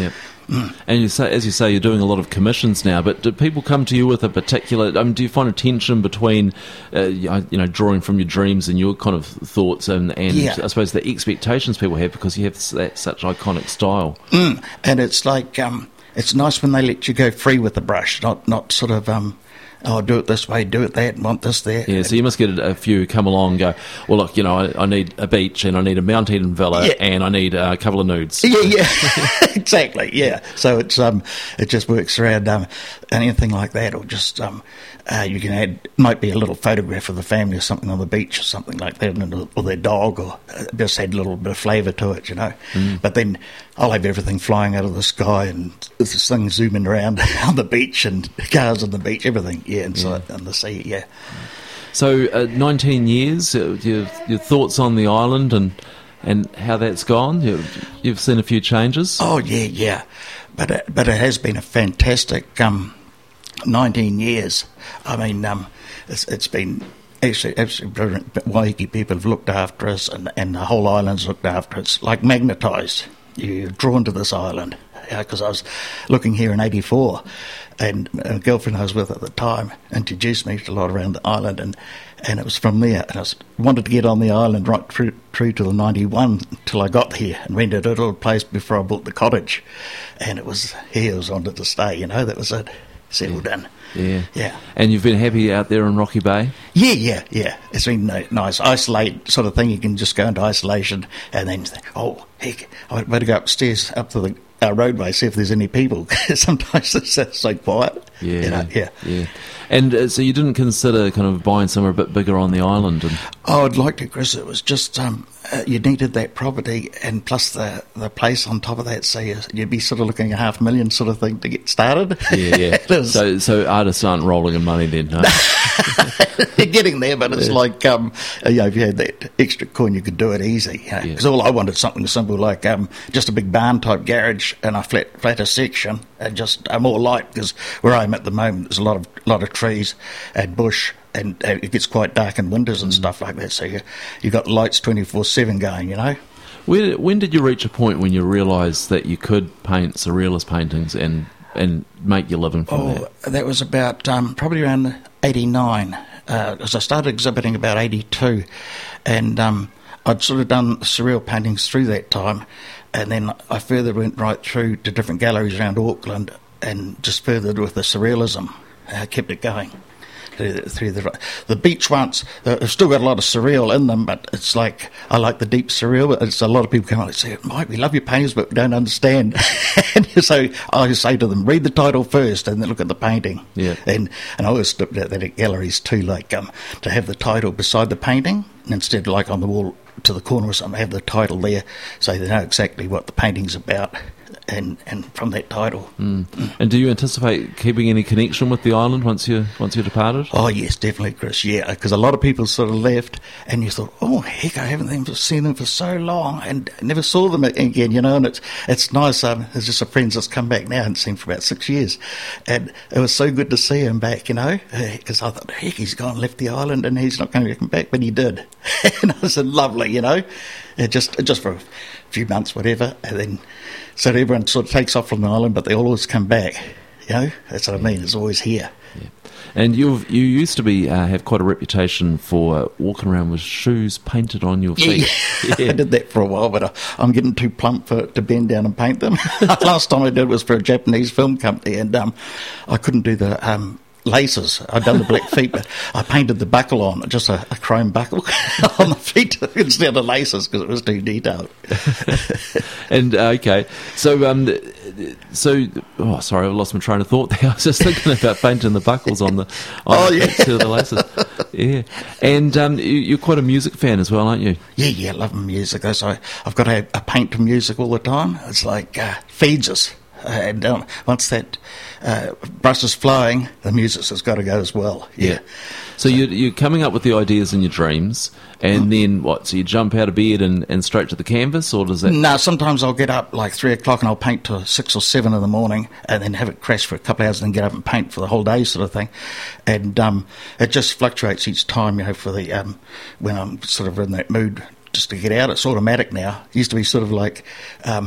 Speaker 11: Mm.
Speaker 1: And you say, as you say, you're doing a lot of commissions now. But do people come to you with a particular? I mean, do you find a tension between, uh, you know, drawing from your dreams and your kind of thoughts, and, and
Speaker 11: Yeah.
Speaker 1: I suppose the expectations people have because you have that such iconic style?
Speaker 11: Mm. And it's like um, it's nice when they let you go free with the brush, not not sort of. Um, Oh, do it this way, do it that, want this there.
Speaker 1: Yeah, so you must get a few come along and go, well, look, you know, I, I need a beach and I need a Mount Eden villa
Speaker 11: Yeah.
Speaker 1: and I need a couple of nudes.
Speaker 11: Yeah, yeah, exactly, yeah. So it's um, it just works around um, anything like that, or just um, uh, you can add, might be a little photograph of the family or something on the beach or something like that, and, or their dog, or uh, just add a little bit of flavour to it, you know.
Speaker 1: Mm.
Speaker 11: But then I'll have everything flying out of the sky and this thing zooming around on the beach and cars on the beach, everything, yeah, inside
Speaker 1: Yeah.
Speaker 11: on the sea, yeah.
Speaker 1: So, uh, nineteen years, uh, your, your thoughts on the island and and how that's gone? You, you've seen a few changes?
Speaker 11: Oh, yeah, yeah. But it, but it has been a fantastic um, nineteen years. I mean, um, it's, it's been actually absolutely brilliant. But Waiheke people have looked after us, and, and the whole island's looked after us, like magnetised. You're drawn to this island. Because I was looking here in eighty-four, and a girlfriend I was with at the time introduced me to a lot around the island, and, and it was from there. And I was, wanted to get on the island right through, through to the ninety-one till I got here and rented a little place before I bought the cottage. And it was here I was wanted to stay, you know, that was it. Settled in.
Speaker 1: Yeah.
Speaker 11: Yeah.
Speaker 1: And you've been happy out there in Rocky Bay?
Speaker 11: Yeah, yeah, yeah. It's been a nice, isolate sort of thing. You can just go into isolation and then think, oh, heck, I better go upstairs up to the our roadway, see if there's any people. Sometimes it's so quiet.
Speaker 1: Yeah,
Speaker 11: you know, yeah.
Speaker 1: yeah. And uh, so you didn't consider kind of buying somewhere a bit bigger on the island? And
Speaker 11: Oh, I'd like to, Chris. It was just um, uh, you needed that property, and plus the the place on top of that. So you, you'd be sort of looking at a half million sort of thing to get started.
Speaker 1: Yeah, yeah.
Speaker 11: It was-
Speaker 1: so, so artists aren't rolling in money then, no?
Speaker 11: You're getting there, but it's
Speaker 1: Yeah.
Speaker 11: like, um, you know, if you had that extra coin, you could do it easy. Because you know? all I wanted something simple, like um, just a big barn type garage and a flat, flatter section, and just a more light. Because where I'm at the moment, there's a lot of lot of trees and bush, and uh, it gets quite dark in winters and stuff like that. So you you got lights twenty-four seven going, you know.
Speaker 1: When, when did you reach a point when you realised that you could paint surrealist paintings and and make your living from
Speaker 11: Oh,
Speaker 1: that?
Speaker 11: that was about um, probably around eighty-nine. Because I started exhibiting about eighty-two, and um, I'd sort of done surreal paintings through that time, and then I further went right through to different galleries around Auckland and just furthered with the surrealism. I kept it going. Through the, through the the beach ones, they've still got a lot of surreal in them, but it's like I like the deep surreal. But it's a lot of people come out and say, "Mike, we love your paintings, but we don't understand." And so I say to them, "Read the title first, and then look at the painting."
Speaker 1: Yeah.
Speaker 11: And and I always looked at that at galleries too, like um, to have the title beside the painting instead, of like on the wall to the corner or something, have the title there, so they know exactly what the painting's about. And, and from that title.
Speaker 1: Mm. And do you anticipate keeping any connection with the island once you once you departed?
Speaker 11: Oh yes, definitely, Chris. Yeah, because a lot of people sort of left, and you thought, oh heck, I haven't seen them for so long, and never saw them again. You know, and it's it's nice. Um, there's just a friend that's come back now, and seen for about six years, and it was so good to see him back. You know, because I thought, heck, he's gone, left the island, and he's not going to come back, but he did, and it was lovely. You know, it just just for a few months, whatever, and then. So everyone sort of takes off from the island, but they always come back. You know, that's what I mean. It's always here.
Speaker 1: Yeah. And you you used to be uh, have quite a reputation for uh, walking around with shoes painted on your feet.
Speaker 11: Yeah, yeah. I did that for a while, but I, I'm getting too plump for, to bend down and paint them. Last time I did was for a Japanese film company, and um, I couldn't do the um, laces. I'd done the black feet, but I painted the buckle on, just a, a chrome buckle on the feet instead of laces because it was too detailed.
Speaker 1: And uh, okay, so um, so oh, sorry, I lost my train of thought there. I was just thinking about painting the buckles on the on
Speaker 11: Oh,
Speaker 1: the
Speaker 11: yeah.
Speaker 1: instead of the laces. Yeah, and um, you, you're quite a music fan as well, aren't you?
Speaker 11: Yeah, yeah, love music. So I, I've got a, a paint to music all the time. It's like uh, feeds us. Uh, and um, once that uh, brush is flowing, the music has got to go as well. Yeah.
Speaker 1: So you're, you're coming up with the ideas in your dreams, and
Speaker 11: Mm.
Speaker 1: then what? So you jump out of bed and, and straight to the canvas, or does that?
Speaker 11: No, sometimes I'll get up like three o'clock and I'll paint till six or seven in the morning, and then have it crash for a couple of hours, and then get up and paint for the whole day, sort of thing. And um, it just fluctuates each time, you know, for the um, when I'm sort of in that mood just to get out. It's automatic now. It used to be sort of like. Um,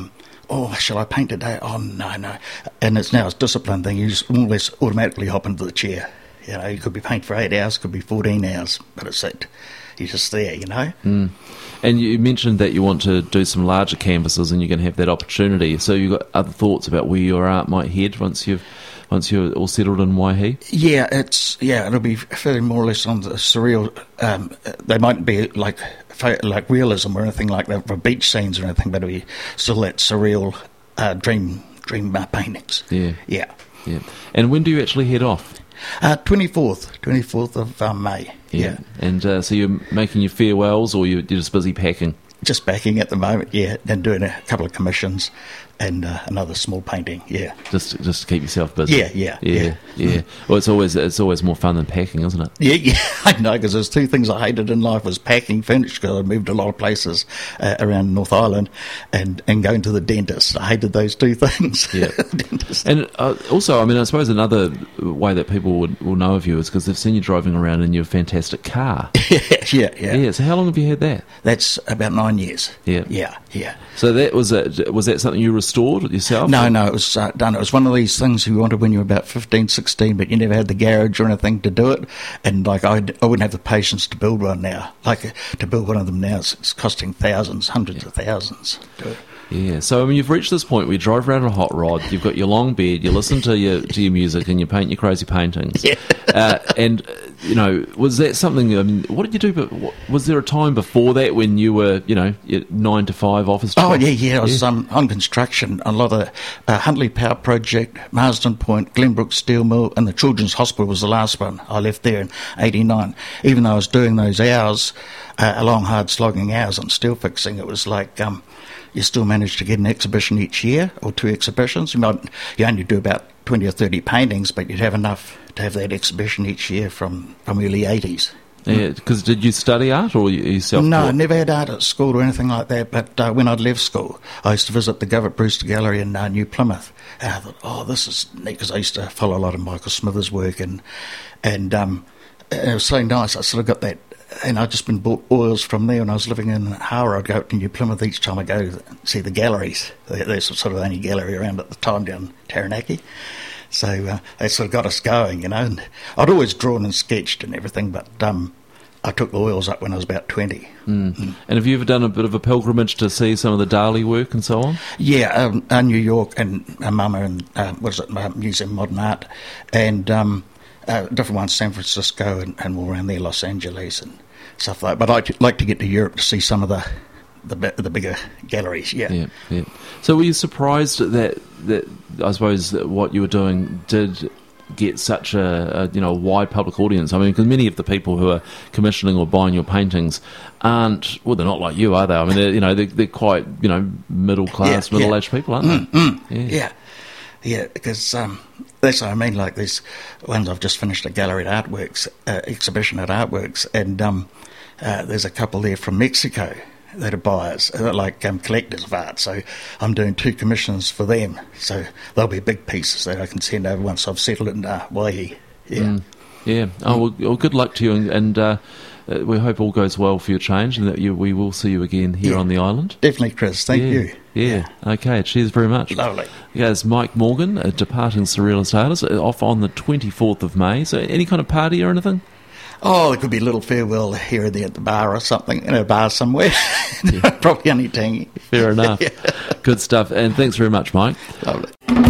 Speaker 11: oh, shall I paint today? Oh, no, no. And it's now a discipline thing. You just more or less automatically hop into the chair. You know, you could be paint for eight hours, could be fourteen hours, but it's it. You're just there, you know.
Speaker 1: Mm. And you mentioned that you want to do some larger canvases, and you're going to have that opportunity. So you've got other thoughts about where your art might head once you've once you're all settled in Waihi?
Speaker 11: Yeah, it's yeah, it'll be fairly more or less on the surreal. Um, they might be like like realism or anything like that for beach scenes or anything, but it'll be still that surreal uh, dream dream uh, paintings.
Speaker 1: Yeah,
Speaker 11: yeah,
Speaker 1: yeah. And when do you actually head off?
Speaker 11: Uh, twenty-fourth, twenty-fourth of um, May.
Speaker 1: Yeah.
Speaker 11: yeah.
Speaker 1: And uh, so you're making your farewells, or you're just busy packing?
Speaker 11: Just packing at the moment, yeah, and doing a couple of commissions and uh, another small painting, yeah.
Speaker 1: Just just to keep yourself busy?
Speaker 11: Yeah, yeah,
Speaker 1: yeah. Yeah, yeah. Well, it's always it's always more fun than packing, isn't it?
Speaker 11: Yeah, yeah, I know, because there's two things I hated in life, was packing furniture, because I moved a lot of places uh, around North Island, and, and going to the dentist. I hated those two things.
Speaker 1: Yeah. And uh, also, I mean, I suppose another way that people would, will know of you is because they've seen you driving around in your fantastic car.
Speaker 11: yeah, yeah, yeah.
Speaker 1: Yeah, so how long have you had that?
Speaker 11: That's about nine years.
Speaker 1: Yeah.
Speaker 11: Yeah, yeah.
Speaker 1: So that was a, was that something you restored yourself?
Speaker 11: No, no, it was uh, done. It was one of these things you wanted when you were about fifteen, sixteen, but you never had the garage or anything to do it. And like I, I wouldn't have the patience to build one now. Like uh, to build one of them now, it's, it's costing thousands, hundreds
Speaker 1: yeah.
Speaker 11: of thousands. To it.
Speaker 1: Yeah, so I mean, you've reached this point where you drive around in a hot rod, you've got your long beard, you listen to your to your music, and you paint your crazy paintings.
Speaker 11: Yeah.
Speaker 1: Uh, and, uh, you know, was that something, I mean, what did you do, but what, was there a time before that when you were, you know, nine to five office job?
Speaker 11: Oh, yeah, yeah, I was yeah. Um, on construction, a lot of uh, Huntley Power Project, Marsden Point, Glenbrook Steel Mill, and the Children's Hospital was the last one. I left there in eighty-nine. Even though I was doing those hours, uh, long, hard slogging hours on steel fixing, it was like... Um, you still manage to get an exhibition each year, or two exhibitions. You might, you only do about twenty or thirty paintings, but you'd have enough to have that exhibition each year from, from early eighties.
Speaker 1: Yeah, because did you study art, or you self-taught?
Speaker 11: No, I never had art at school or anything like that, but uh, when I'd left school, I used to visit the Govert Brewster Gallery in uh, New Plymouth, and I thought, oh, this is neat, because I used to follow a lot of Michael Smithers' work, and, and um, it was so nice. I sort of got that. And I'd just been bought oils from there when I was living in Howrah. I'd go up to New Plymouth each time I go to see the galleries. There's sort of the only gallery around at the time down Taranaki. So uh, they sort of got us going, you know. And I'd always drawn and sketched and everything, but um, I took the oils up when I was about twenty.
Speaker 1: Mm. Mm. And have you ever done a bit of a pilgrimage to see some of the Dali work and so on?
Speaker 11: Yeah, um, uh, New York and uh, Mama and, uh, what is it, uh, Museum of Modern Art. And... Um, Uh, different ones, San Francisco and, and all around there, Los Angeles and stuff like that. But I'd like to get to Europe to see some of the the, the bigger galleries, yeah.
Speaker 1: yeah. Yeah, So were you surprised that, that I suppose, that what you were doing did get such a, a you know wide public audience? I mean, because many of the people who are commissioning or buying your paintings aren't, well, they're not like you, are they? I mean, they're, you know, they're, they're quite, you know, middle-class,
Speaker 11: yeah,
Speaker 1: middle-aged
Speaker 11: yeah.
Speaker 1: people, aren't
Speaker 11: mm,
Speaker 1: they?
Speaker 11: Mm,
Speaker 1: yeah.
Speaker 11: yeah. Yeah, because um, that's what I mean, like these ones I've just finished a gallery at Artworks, uh, exhibition at Artworks, and um, uh, there's a couple there from Mexico that are buyers, uh, like um, collectors of art, so I'm doing two commissions for them, so they'll be big pieces that I can send over once I've settled in uh, Waihi. Yeah.
Speaker 1: Mm, yeah. Oh, well, well, good luck to you, and, and uh, we hope all goes well for your change, and that you, we will see you again here
Speaker 11: yeah,
Speaker 1: on the island.
Speaker 11: Definitely, Chris. Thank
Speaker 1: yeah.
Speaker 11: you.
Speaker 1: Yeah. Okay. Cheers very much.
Speaker 11: Lovely.
Speaker 1: Yeah, it's Mike Morgan, a departing Surrealist artist, off on the twenty-fourth of May. So any kind of party or anything?
Speaker 11: Oh, there could be a little farewell here and there at the bar or something, in a bar somewhere. Yeah. Probably only tangy.
Speaker 1: Fair enough.
Speaker 11: Yeah.
Speaker 1: Good stuff. And thanks very much, Mike.
Speaker 11: Lovely.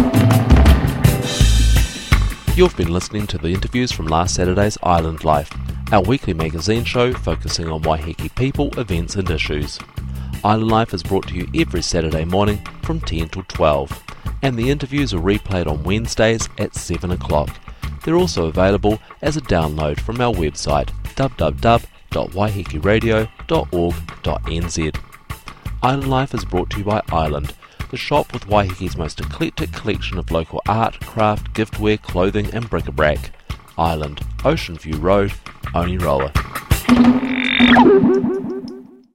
Speaker 1: You've been listening to the interviews from last Saturday's Island Life, our weekly magazine show focusing on Waiheke people, events and issues. Island Life is brought to you every Saturday morning from ten till twelve, and the interviews are replayed on Wednesdays at seven o'clock. They're also available as a download from our website w w w dot waiheke radio dot org dot n z. Island Life is brought to you by Island, the shop with Waiheke's most eclectic collection of local art, craft, giftware, clothing and bric-a-brac. Island, Ocean View Road, Oneiroa.